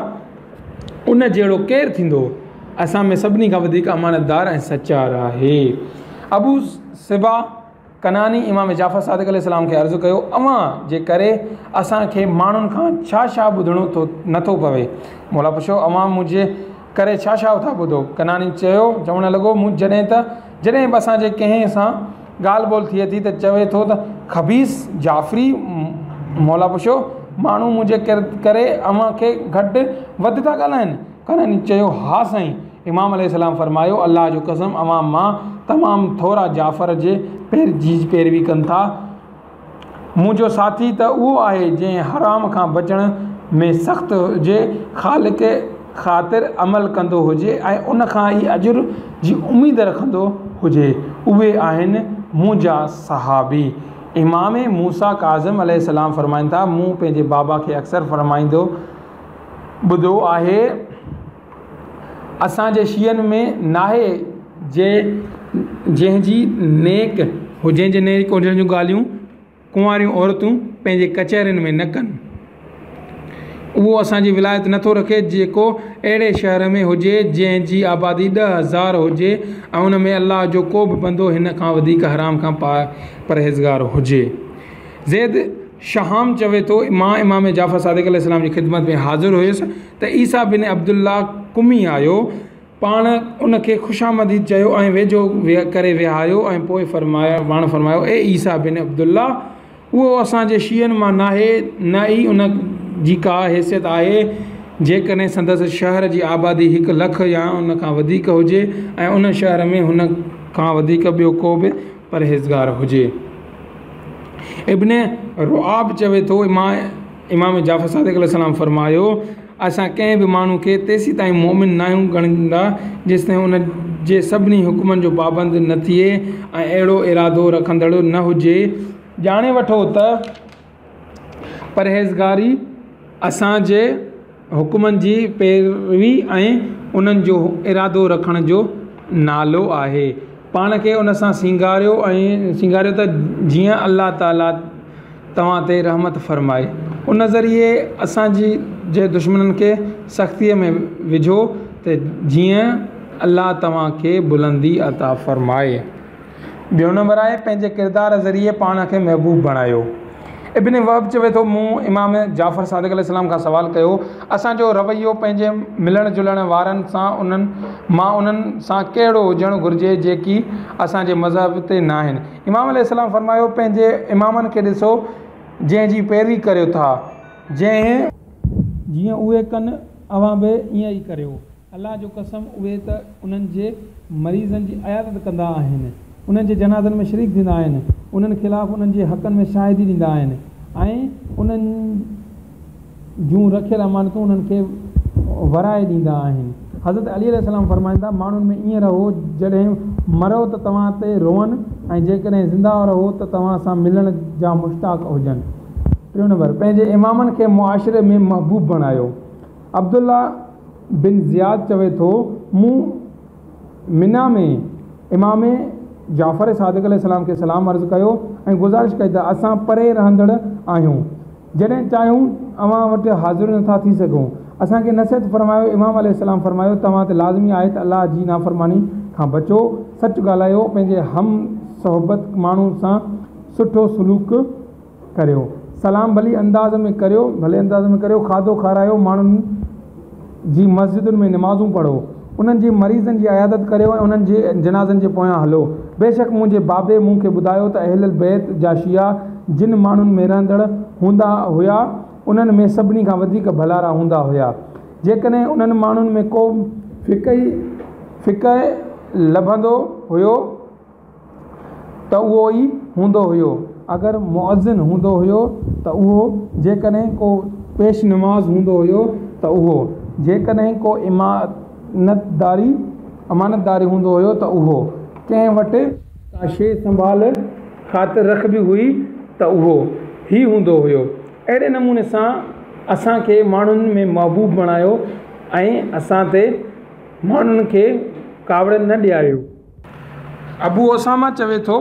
उन जहिड़ो केरु थींदो। असां में सभिनी खां वधीक अमानतदार ऐं सचार आहे। अबू सिबा कनानी इमाम जाफ़र सादिक़ अलैहिस्सलाम खे अर्ज़ु कयो अव्हां जे करे असांखे माण्हुनि खां छा ॿुधणो नथो पवे। मौला पुछो अव्हां मुंहिंजे करे छा था ॿुधो। कनानी चवणु लॻो जॾहिं बि असांजे कंहिं सां ॻाल्हि ॿोल थिए थी त चवे थो त ख़बीस जाफ़री। मौला पुछो माण्हू मुंहिंजे करे अव्हां खे घटि वधि था ॻाल्हाइनि। कनानी चयो हा साईं। इमाम अलैहिस्सलाम फरमायो अल्लाह जो कसम अव्हां मां तमामु थोरा जाफ़र जे पैरवी कनि था। मुंहिंजो साथी त उहो आहे जंहिं हराम खां बचण में सख़्तु हुजे, ख़ालिक ख़ातिर अमल कंदो हुजे ऐं उन खां ई अजुर जी उमेद रखंदो हुजे। उहे आहिनि मुंहिंजा सहाबी। इमाम मूसा काज़िम अलैहिस्सलाम फरमाइनि था मूं पंहिंजे बाबा खे अक्सर फरमाईंदो ॿुधो आहे असांजे शीयनि में नाहे जंहिंजी नेक हुजनि जूं ॻाल्हियूं कुंवारियूं औरतूं पंहिंजे कचहरियुनि में न कनि। उहो असांजी विलायत नथो रखे जेको अहिड़े शहर में हुजे जंहिंजी आबादी 10,000 हुजे ऐं उन में अलाह जो को बि बंदो हिन खां वधीक हराम खां परहेज़गार हुजे। ज़ैद शाहाम चवे थो, मां इमाम जाफ़र सादिक़ अलैहिस्सलाम जी ख़िदमत में हाज़िर हुयुसि त ईसा बिन अब्दुल्ला कुमी आयो, पाण उनखे ख़ुशामदीद चयो ऐं वेझो करे विहारियो ऐं पोइ फरमायो ए ईसा बिन अब्दुल्ला, उहो असांजे शीयनि मां नाहे, न ई उन जी का हैसियत आहे जेकॾहिं संदसि शहर जी आबादी 1 लख या उन खां वधीक हुजे ऐं उन शहर में हुन खां वधीक ॿियो को बि परहेज़गार हुजे। इब्न रुआब चवे थो, इमाम जाफ़र सादिक़ अलैहिस्सलाम फरमायो, असां कंहिं बि माण्हू खे तेसीं ताईं मोमिन न आहियूं ॻणींदा जेसि ताईं उन जे सभिनी हुकुमनि जो पाबंद न थिए ऐं अहिड़ो इरादो रखंदड़ न हुजे। ॼाणे वठो त परहेज़गारी असांजे हुकुमनि जी पैरवी ऐं उन्हनि जो इरादो रखण जो नालो आहे। पाण खे उन सां सिंगारियो त जीअं अल्लाह ताला तव्हां ते रहमत फ़रमाए। उन ज़रिए असांजी जे दुश्मननि खे सख़्तीअ में विझो त जीअं अल्लाह तव्हांखे बुलंदी अता फ़रमाए। ॿियो नंबर आहे, पंहिंजे किरदार ज़रिए पाण खे महबूब बणायो। इब्न वहब चवे थो, मूं इमाम जाफ़र सादिक़ अलैहिस्सलाम खां सवाल कयो, असांजो रवैयो पंहिंजे मिलण जुलण वारनि सां उन्हनि सां कहिड़ो हुजणु घुरिजे जेकी असांजे मज़हब ते न आहिनि। इमाम अलैहिस्सलाम फरमायो, पंहिंजे इमामनि खे ॾिसो जंहिंजी पैरवी करियो था, जीअं उहे कनि अव्हां बि ईअं ई करियो। अलाह जो कसम, उहे त उन्हनि जे मरीज़नि जी अयादत कंदा आहिनि, उन्हनि जे जनाज़नि में शरीक थींदा आहिनि, उन्हनि ख़िलाफ़ु उन्हनि जे हक़नि में शाहिदी ॾींदा आहिनि ऐं उन्हनि जूं रखियल अमानतूं उन्हनि खे वराए ॾींदा आहिनि। हज़रत अली अलैहिस्सलाम फरमाईंदा, माण्हुनि में ईअं रहो जॾहिं मरो त तव्हां ते रोअनि ऐं जेकॾहिं ज़िंदा रहो त तव्हां सां मिलण जा मुश्ताक़ हुजनि। 3 नंबर, पंहिंजे इमामनि खे मुआशिरे में महबूब बणायो। अब्दुल्ला बिन ज़ियाद चवे थो, मूं मिना में इमाम जाफ़र सादिक़ अलैहिस्सलाम खे सलाम अर्ज़ु कयो ऐं गुज़ारिश कई त असां परे रहंदड़ आहियूं, जॾहिं चाहियूं अव्हां वटि हाज़िर नथा थी सघूं। असांखे नसीहत फरमायो। इमाम अलैहिस्सलाम फरमायो, तव्हां ते लाज़मी आहे त अलाह जी नाफ़रमानी खां बचो, सच ॻाल्हायो, पंहिंजे हम सोहबत माण्हू सां सुठो सलूक करियो, सलाम भले अंदाज़ में करियो, खाधो खारायो, माण्हुनि जी मस्जिदुनि में नमाज़ूं पढ़ो, उन्हनि जी मरीज़नि जी अयादत करियो ऐं उन्हनि जे जनाज़नि जे पोयां हलो। बेशक मुंहिंजे बाबे मूंखे ॿुधायो त अहल बैत जा शिया जिन माण्हुनि में रहंदड़ हूंदा हुआ उन्हनि में सभिनी खां वधीक भलारा हूंदा हुआ। जेकॾहिं उन्हनि माण्हुनि में को फ़िक़ह लभंदो हुयो त उहो ई हूंदो हुयो, अगरि मुअज़्ज़िन हूंदो हुयो त उहो, जेकॾहिं को पेश नमाज़ हूंदो हुयो त उहो, जेकॾहिं को अमानतदारी हूंदो हुयो त उहो, कंहिं वटि का शइ संभाल ख़ातिर रख बि हुई त उहो ई हूंदो हुयो। अहिड़े नमूने सां असांखे माण्हुनि में महबूब बणायो ऐं असां ते माण्हुनि खे कावड़ न ॾियारियो। अबू ओसामा चवे थो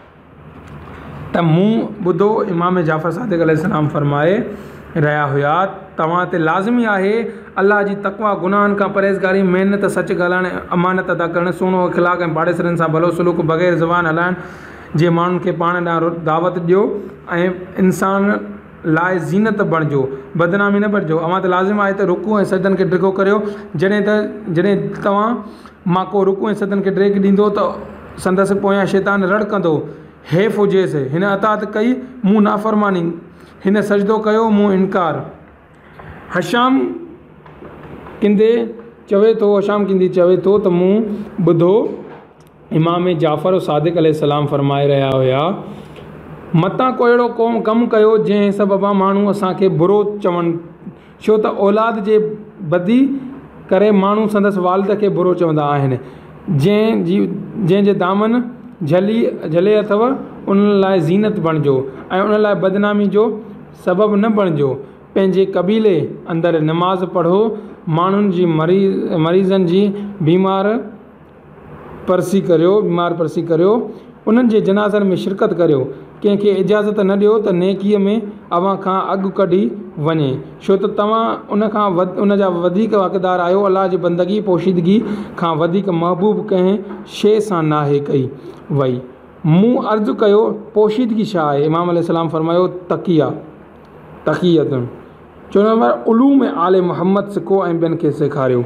त मूं ॿुधो इमाम जाफ़र सादिक़ अलैहिस्सलाम फरमाए रहिया हुआ, तव्हां ते लाज़मी आहे अलाह जी तक़वा, गुनाहनि खां परहेज़गारी, महिनत, सच ॻाल्हाइण, अमानत अदा करणु, सुहिणो अख़लाक़ ऐं पाड़ेसरनि सां भलो सलूक, बग़ैर ज़बान हलाइण जे माण्हुनि खे पाण ॾांहुं दावत ॾियो ऐं इंसान लाइ ज़ीनत बणिजो, बदनामी न बणिजो। अव्हां ते लाज़िम आहे त रुकू ऐं सजदनि खे ड्रिगो करियो। जॾहिं तव्हां मां को रुकू ऐं सजदनि खे ड्रेग ॾींदो त संदसि पोयां शैतान रड़ कंदो, हेफ़ हुजेसि, हिन अतात कई मूं नाफ़रमानी, हिन सजदो कयो मूं इनकार। हशाम किंदी चवे थो त मूं ॿुधो इमाम जाफ़र सादिक़ अलैहिस्सलाम फरमाए रहिया हुआ, मतां को अहिड़ो कमु कयो जंहिं सबबा माण्हू असांखे बुरो चवनि, छो त औलाद जे बदी करे माण्हू संदसि वालिद खे बुरो चवंदा आहिनि। जंहिंजे दामन झले अथव उन लाइ ज़ीनत बणिजो ऐं उन लाइ बदनामी जो सबबु न बणिजो। पंहिंजे क़बीले अंदरि नमाज़ पढ़ो, माण्हुनि जी मरीज़नि जी बीमार परसी करियो, उन्हनि जे जनाज़नि में शिरकत करियो। कंहिंखे इजाज़त न ॾियो त नेकीअ में अव्हां खां अॻु कढी वञे, छो त तव्हां उन जा वधीक हक़दार आहियो। अलाह जी बंदगी पोशीदगी खां वधीक महबूब कंहिं शइ सां नाहे कई वई। मूं अर्ज़ु कयो पोशीदगी छा आहे? इमाम अलैहिस्सलाम फरमायो तक़ियत। 4 नंबर उलूम आले मुहम्मद सिखो ऐं ॿियनि खे सेखारियो।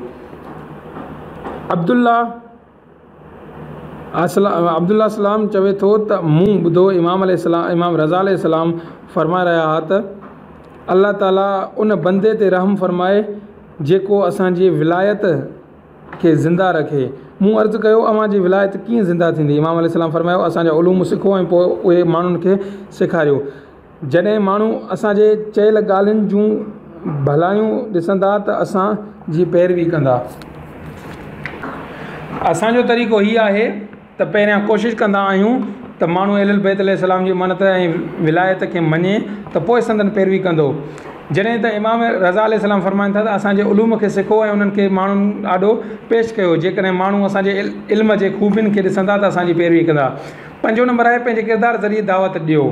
अब्दुल्ला सलाम चवे थो त मूं ॿुधो इमाम रज़ा अलैहिस्सलाम फरमाए रहिया हुआ त अल्लाह ताला उन बंदे ते रहम फरमाए जेको असांजी विलायत खे ज़िंदा रखे। मूं अर्ज़ु कयो अव्हां जी विलायत कीअं ज़िंदा थींदी? इमाम अलैहिस्सलाम फरमायो असांजा उलूम सिखो ऐं पोइ उहे माण्हुनि खे सेखारियो। जॾहिं माण्हू असांजे चयल ॻाल्हियुनि जूं भलायूं ॾिसंदा त असांजी पैरवी कंदा। असांजो तरीक़ो हीअ आहे त पहिरियां कोशिशि कंदा आहियूं त माण्हू अहल बैत अलैहिस्सलाम जी मन्नत ऐं विलायत खे मञे त पोइ संदन पैरवी कंदो। जॾहिं त इमाम रज़ा अलैहिस्सलाम फरमाइनि था त असांजे उलूम खे सिखो ऐं उन्हनि खे माण्हुनि ॾाढो पेश कयो। जेकॾहिं माण्हू असांजे इल्म जे ख़ूबियुनि खे ॾिसंदा त असांजी पैरवी कंदा। 5 नंबर आहे पंहिंजे किरदार ज़रिए दावत ॾियो।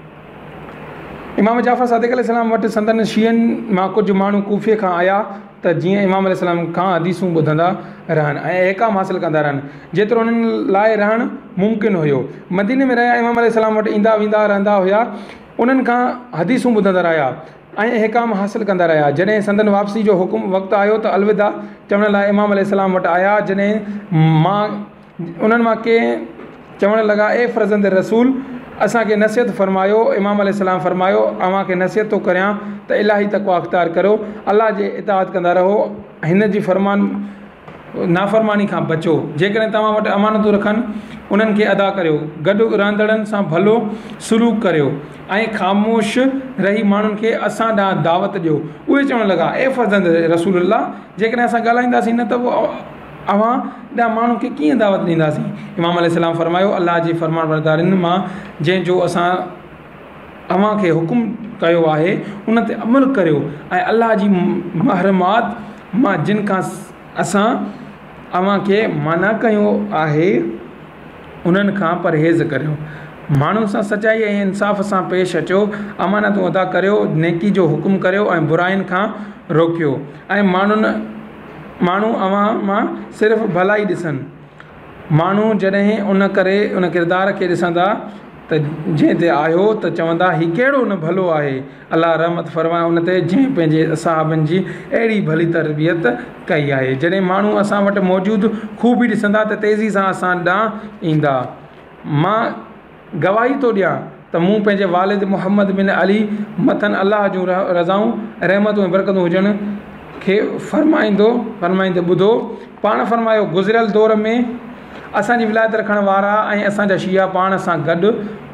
इमाम जाफ़र सादिक़ अलैहिस्सलाम वटि संदन शीयनि मां कुझु माण्हू कूफ़े खां आया त जीअं इमाम अलैहिस्सलाम खां हदीसूं ॿुधंदा रहनि ऐं अहकाम हासिल कंदा रहनि जेतिरो उन्हनि लाइ रहणु मुमकिन हुयो। मदीने में रहिया इमाम अलैहिस्सलाम वटि ईंदा वेंदा रहंदा हुया, उन्हनि खां हदीसूं ॿुधंदा रहिया ऐं अहकाम हासिल कंदा रहिया। जॾहिं संदन वापसी जो हुकुम वक़्तु आयो त अलविदा चवण लाइ इमाम अलैहिस्सलाम वटि आया। जॾहिं उन्हनि मां कंहिं चवणु लॻा ए फ़र्ज़ंद रसूल असांखे नसीहत फरमायो। इमाम अलैहिस्सलाम फरमायो अव्हांखे नसीहत थो करियां त इलाही तक़वा अख़्तियार करो, अलाह जे इताअत कंदा रहो, हिन जी नाफ़रमानी खां बचो। जेकॾहिं तव्हां वटि अमानतूं रखनि उन्हनि खे अदा करियो, गॾु रहंदड़नि सां भलो सलूक करियो ऐं ख़ामोश रही माण्हुनि खे असां ॾांहुं दावत ॾियो। उहे चवणु लॻा ए फ़र्ज़ंद रसूलल्लाह जेकॾहिं असां ॻाल्हाईंदासीं न त अव्हां ॾांहुं माण्हुनि खे कीअं दावत ॾींदासीं? इमाम अलैहिस्सलाम फरमायो अलाह जी फरमान बरदारियुनि मां जंहिंजो अव्हांखे हुकुम कयो आहे उन ते अमल करियो ऐं अलाह जी महरमात मां जिन खां असां अव्हांखे मना कयो आहे उन्हनि खां परहेज़ करियो। माण्हुनि सां सचाई ऐं इंसाफ़ सां पेश अचो, अमानतूं अदा करियो, नेकी जो हुकुम करियो ऐं बुराइनि खां रोकियो ऐं माण्हू अव्हां मां सिर्फ़ु भलाई ॾिसनि। माण्हू जॾहिं उन किरदार खे ॾिसंदा त जंहिं ते आयो त चवंदा हीउ कहिड़ो न भलो आहे। अलाह रहमत फरमाए उन ते जंहिं पंहिंजे असहाबनि जी अहिड़ी भली तरबियत कई आहे। जॾहिं माण्हू असां वटि मौजूदु ख़ूबी ॾिसंदा त तेज़ी सां असां ॾांहुं ईंदा। मां गवाही थो ॾियां त मूं पंहिंजे वालिद मुहम्मद बिन अली मथनि अलाह जूं रज़ाऊं रहमतूं ऐं बरकतूं हुजनि खे फरमाईंदे ॿुधो। पाण फरमायो गुज़िरियल दौर में असांजी विलायत रखण वारा ऐं असांजा शिया पाण सां गॾु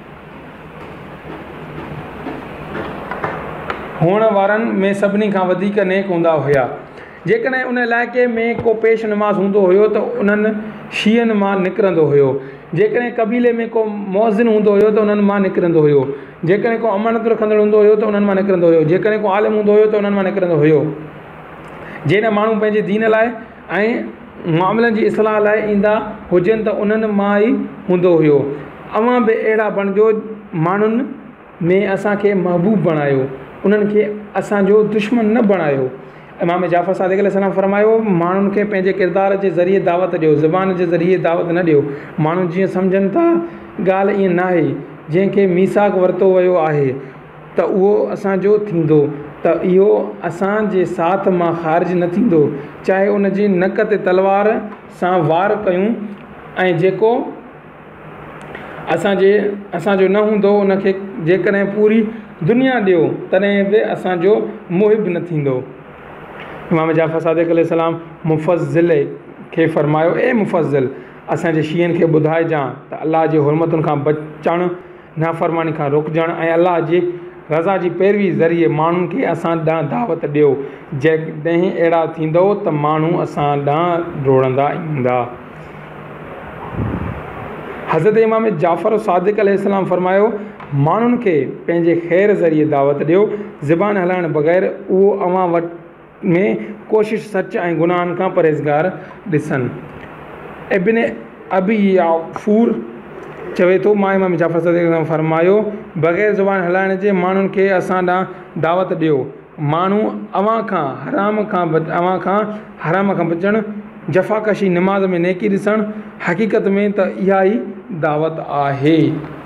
हुअण वारनि में सभिनी खां वधीक नेक हूंदा हुया। जेकॾहिं उन इलाइक़े में को पेश नमाज़ हूंदो हुयो त उन्हनि शीयनि मां निकिरंदो हुयो। जेकॾहिं कबीले में को मुअज़िन हूंदो हुयो त उन्हनि मां निकिरंदो हुयो। जेकॾहिं को अमानत रखंदड़ हूंदो हुयो त उन्हनि मां निकिरंदो हुयो। जेकॾहिं को आलिम हूंदो हुयो त उन्हनि मां निकिरंदो हुयो। जॾहिं माण्हू पंहिंजे दीन लाइ ऐं मामलनि जी इस्लाह लाइ ईंदा हुजनि त उन्हनि मां ई हूंदो हुयो। अव्हां बि अहिड़ा बणिजो, माण्हुनि में असांखे महबूब बणायो, उन्हनि खे असांजो दुश्मन न बणायो। इमाम जाफ़र सादिक़ अलैहिस्सलाम फरमायो माण्हुनि खे पंहिंजे किरदार जे ज़रिए दावत ॾियो, ज़बान जे ज़रिए दावत न ॾियो। माण्हू जीअं सम्झनि था ॻाल्हि ईअं न आहे। जंहिंखे मीसाक वरितो वियो आहे त उहो असांजो थींदो त इहो असांजे साथ मां ख़ारिज न थींदो, चाहे उन जी नक ते तलवार सां वार कयूं ऐं जेको असांजो न हूंदो उनखे जेकॾहिं पूरी दुनिया ॾियो तॾहिं बि असांजो मुहिब न थींदो। इमाम जाफ़र सादिक़ अलैहिस्सलाम मुफ़ज़िल खे फरमायो ए मुफ़ज़िल असांजे शीयनि खे ॿुधाइजांइ त अलाह जी हुरमतुनि खां बचणु, नाफ़रमानी खां रुकजणु ऐं अलाह जी रज़ा जी पैरवी ज़रिए माण्हुनि खे असां ॾांहुं दावत ॾियो। जॾहिं अहिड़ा थींदो त माण्हू असां ॾांहुं डोड़ंदा ईंदा। हज़रत इमाम जाफ़र सादिक़ अलैहिस्सलाम फरमायो माण्हुनि खे पंहिंजे ख़ैर ज़रिए दावत ॾियो, ज़बान हलाइण बग़ैर। उहो अव्हां वटि में कोशिशि सच ऐं गुनाहनि खां परहेज़गार ॾिसनि। इब्न अबी याफ़ूर चवे थो मां इमाम जाफ़र सादिक़ फरमायो बग़ैर ज़ुबान हलाइण जे माण्हुनि खे असां ॾांहुं दावत ॾियो माण्हू अव्हां खां हराम खां बचणु जफ़ाकशी निमाज़ में नेकी ॾिसणु हक़ीक़त में त इहा ई दावत आहे।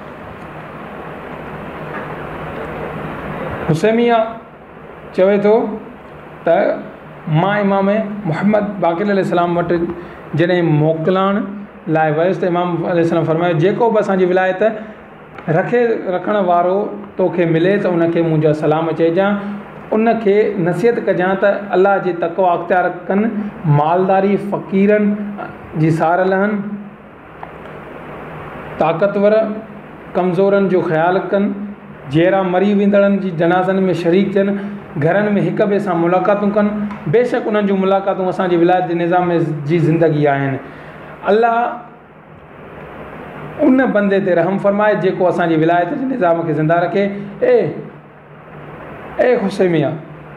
हुसैमिया चवे थो त मां इमाम मुहम्मद बाक़िर अलैहिस्सलाम वटि जॾहिं मोकिलाइण लाइ वियुसि त इमाम अलैहिस्सलाम फरमायो जेको बि असांजी विलायत रखण वारो तोखे मिले त उनखे मुंहिंजा सलाम चइजां उनखे नसीहत कजां त अलाह जी तक़वा अख़्तियार कनि मालदारी फ़क़ीरनि जी सार लहनि ताक़तवर कमज़ोरनि जो ख़्यालु कनि जहिड़ा मरी वेंदड़नि जी जनाज़नि में शरीक थियनि घरनि में हिक ॿिए सां मुलाक़ातूं कनि बेशक उन्हनि जूं मुलाक़ातूं असांजी विलायत जे निज़ाम जी ज़िंदगी आहिनि। अलाह उन बंदे ते रहम फरमाए जेको असांजी विलायत जे निज़ाम खे ज़िंदा रखे। ए हुसैमिया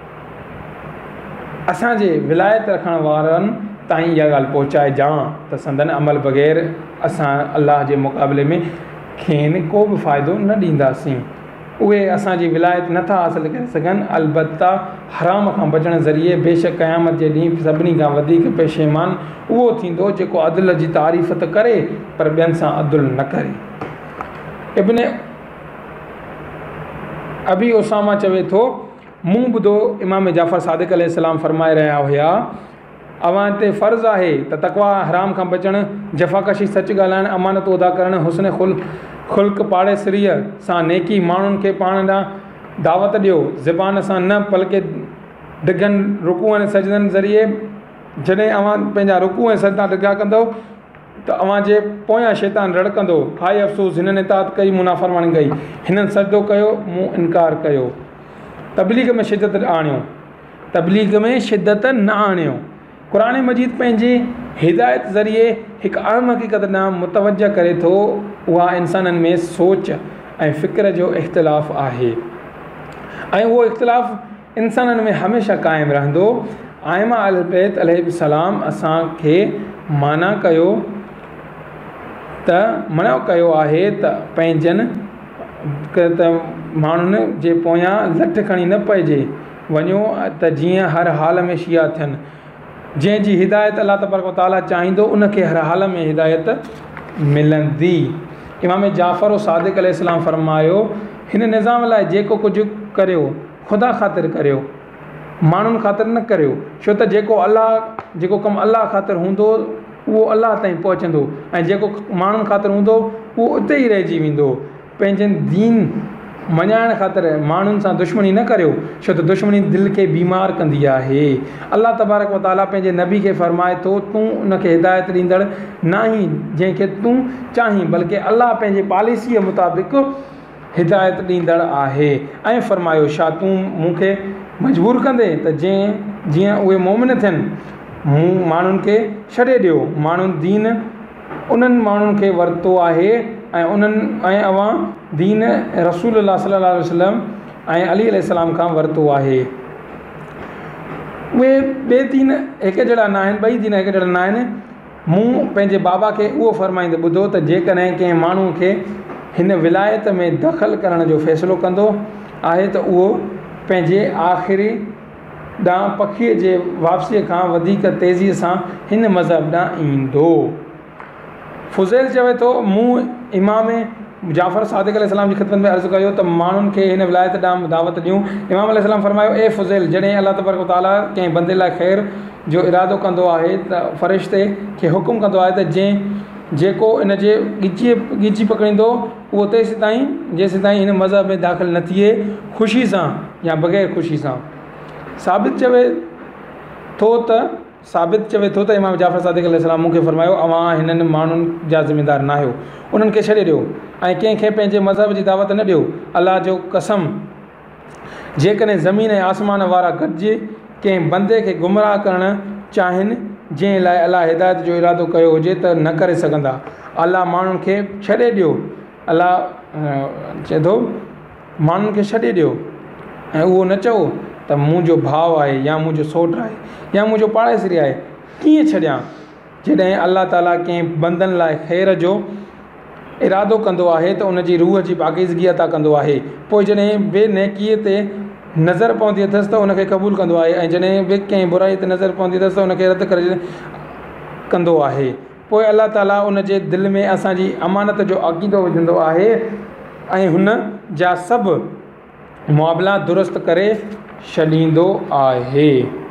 असांजे विलायत रखण वारनि ताईं इहा ॻाल्हि पहुचाइजां त संदन अमल बग़ैर असां अलाह जे मुक़ाबले में खेनि को बि फ़ाइदो न ॾींदासीं। उहे असांजी विलायत नथा हासिलु करे सघनि अलबत्ता हराम खां बचण ज़रिए बेशक क़यामत जे ॾींहुं सभिनी खां वधीक पेशेमान उहो थींदो जेको अदल जी तारीफ़ त करे पर ॿियनि सां अदुल न करे। इब्न अबी उसामा चवे थो मूं ॿुधो इमाम जाफ़र सादिक़ अलैहिस्सलाम फरमाए रहिया हुया अव्हां ते फ़र्ज़ु आहे त तक़वा हराम खां बचणु जफ़ाकशी सच ॻाल्हाइणु अमानत अदा करणु हुस्न ख़ुल्क़ पाड़े सिरीअ सां नेकी माण्हुनि खे पाण ॾांहुं दावत ॾियो ज़बान सां न बल्कि डिघनि रुकू ऐं सजदनि ज़रिए जॾहिं अव्हां पंहिंजा रुकू ऐं सजदा डिघा कंदव त अव्हां जे पोयां शैतान रड़कंदो हाय अफ़सोस हिननि इताअत कई मुनाफ़रमानी कई हिननि सजदो कयो मूं इनकार कयो। तबलीग में शिदत न आणियो। क़ुरान मजीद पंहिंजी हिदायत ज़रिए हिकु अहम हक़ीक़त ॾांहुं मुतवजह करे थो उहा इंसाननि में सोच ऐं फ़िक्र जो इख़्तिलाफ़ु आहे ऐं उहो इख़्तिलाफ़ु इंसाननि में हमेशह क़ाइमु रहंदो। आइमा अहल बैत अलैहिस्सलाम असांखे मना कयो आहे त पंहिंजनि माण्हुनि जे पोयां लठ खणी न पइजे वञो त जीअं हर हाल में शिया थियनि जंहिंजी हिदायत अलाह तबारक व तआला चाहींदो उनखे हर हाल में हिदायत मिलंदी। इमाम जाफ़र सादिक़ अलैहिस्सलाम फरमायो हिन निज़ाम लाइ जेको कुझु करियो ख़ुदा ख़ातिर करियो माण्हुनि ख़ातिर न करियो छो त जेको कमु अलाह ख़ातिर हूंदो उहो अलाह ताईं पहुचंदो ऐं जेको माण्हुनि ख़ातिर हूंदो उहो उते ई रहिजी वेंदो। पंहिंजनि दीन मञाइण ख़ातिर माण्हुनि सां दुश्मनी न करियो छो त दुश्मनी दिलि खे बीमार कंदी आहे। अलाह तबारक व तआला पंहिंजे नबी खे फरमाए थो तूं उनखे हिदायत ॾींदड़ न आहीं जंहिंखे तूं चाहीं बल्कि अलाह पंहिंजे पॉलिसीअ मुताबिक़ हिदायत ॾींदड़ आहे ऐं फरमायो छा तूं मूंखे मजबूर कंदे त जीअं उहे मोमिन थियनि मूं माण्हुनि खे छॾे ॾियो माण्हुनि दीन उन्हनि माण्हुनि खे वरितो आहे ऐं अवां दीन रसूल सल्लल्लाहु अलैहि वसल्लम ऐं अली अलैहिस्सलाम खां वरितो आहे। उहे ॿिए दीन हिकु जहिड़ा न आहिनि ॿई दीन हिकु जहिड़ा न आहिनि। मूं पंहिंजे बाबा खे उहो फरमाईंदे ॿुधो त जेकॾहिं कंहिं माण्हू खे हिन विलायत में दख़ल करण जो फ़ैसिलो कंदो आहे त उहो पंहिंजे आख़िरी ॾांहुं पखीअ जे वापसीअ खां वधीक तेज़ीअ सां हिन मज़हब ॾांहुं ईंदो। फुज़ैल चवे थो मूं इमाम जाफ़र सादिक़ अलैहिस्सलाम जी ख़िदमत में अर्ज़ु कयो त माण्हुनि खे हिन विलायत ॾांहुं दावत ॾियूं। इमाम अलैहिस्सलाम फरमायो ए फुज़ैल जॾहिं अलाह तबारक व तआला कंहिं बंदे लाइ ख़ैर जो इरादो कंदो आहे त फ़रिश्ते खे हुकुम कंदो आहे त जेको इन जे ॻिची पकड़ींदो उहो जेसि ताईं हिन मज़हब में दाख़िल न थिए ख़ुशी सां या बग़ैर ख़ुशी सां। साबित चवे थो त इमाम जाफ़र सादिक़ अलैहिस्सलाम मूंखे फरमायो अव्हां हिननि माण्हुनि जा ज़िमेदार न आहियो उन्हनि खे छॾे ॾियो ऐं कंहिंखे पंहिंजे मज़हब जी दावत न ॾियो। अलाह जो कसम जेकॾहिं ज़मीन ऐं आसमान वारा गॾिजी कंहिं बंदे खे गुमराह करणु चाहिनि जंहिं लाइ अलाह हिदायत जो इरादो कयो हुजे त न करे सघंदा। अलाह माण्हुनि खे छॾे ॾियो अलाह चए थो माण्हुनि खे छॾे ॾियो ऐं उहो न चओ त मुंहिंजो भाउ आहे या मुंहिंजो सौटु आहे या मुंहिंजो पाड़ेसिरी आहे कीअं छॾियां। जॾहिं अलाह ताला कंहिं बंदनि लाइ ख़ैर जो इरादो कंदो आहे त उन जी रूह जी पाकीज़गी अता कंदो आहे। पोइ जॾहिं बेनेकीअ ते नज़र पवंदी अथसि त उनखे क़बूलु कंदो आहे ऐं जॾहिं बि कंहिं बुराई ते नज़र पवंदी अथसि त उनखे रद्द करे कंदो आहे। पोइ अलाह ताला उन जे दिलि में असांजी अमानत जो अक़ीदो विझंदो आहे ऐं हुन जा सभु मुआबला दुरुस्त करे छॾींदो आहे।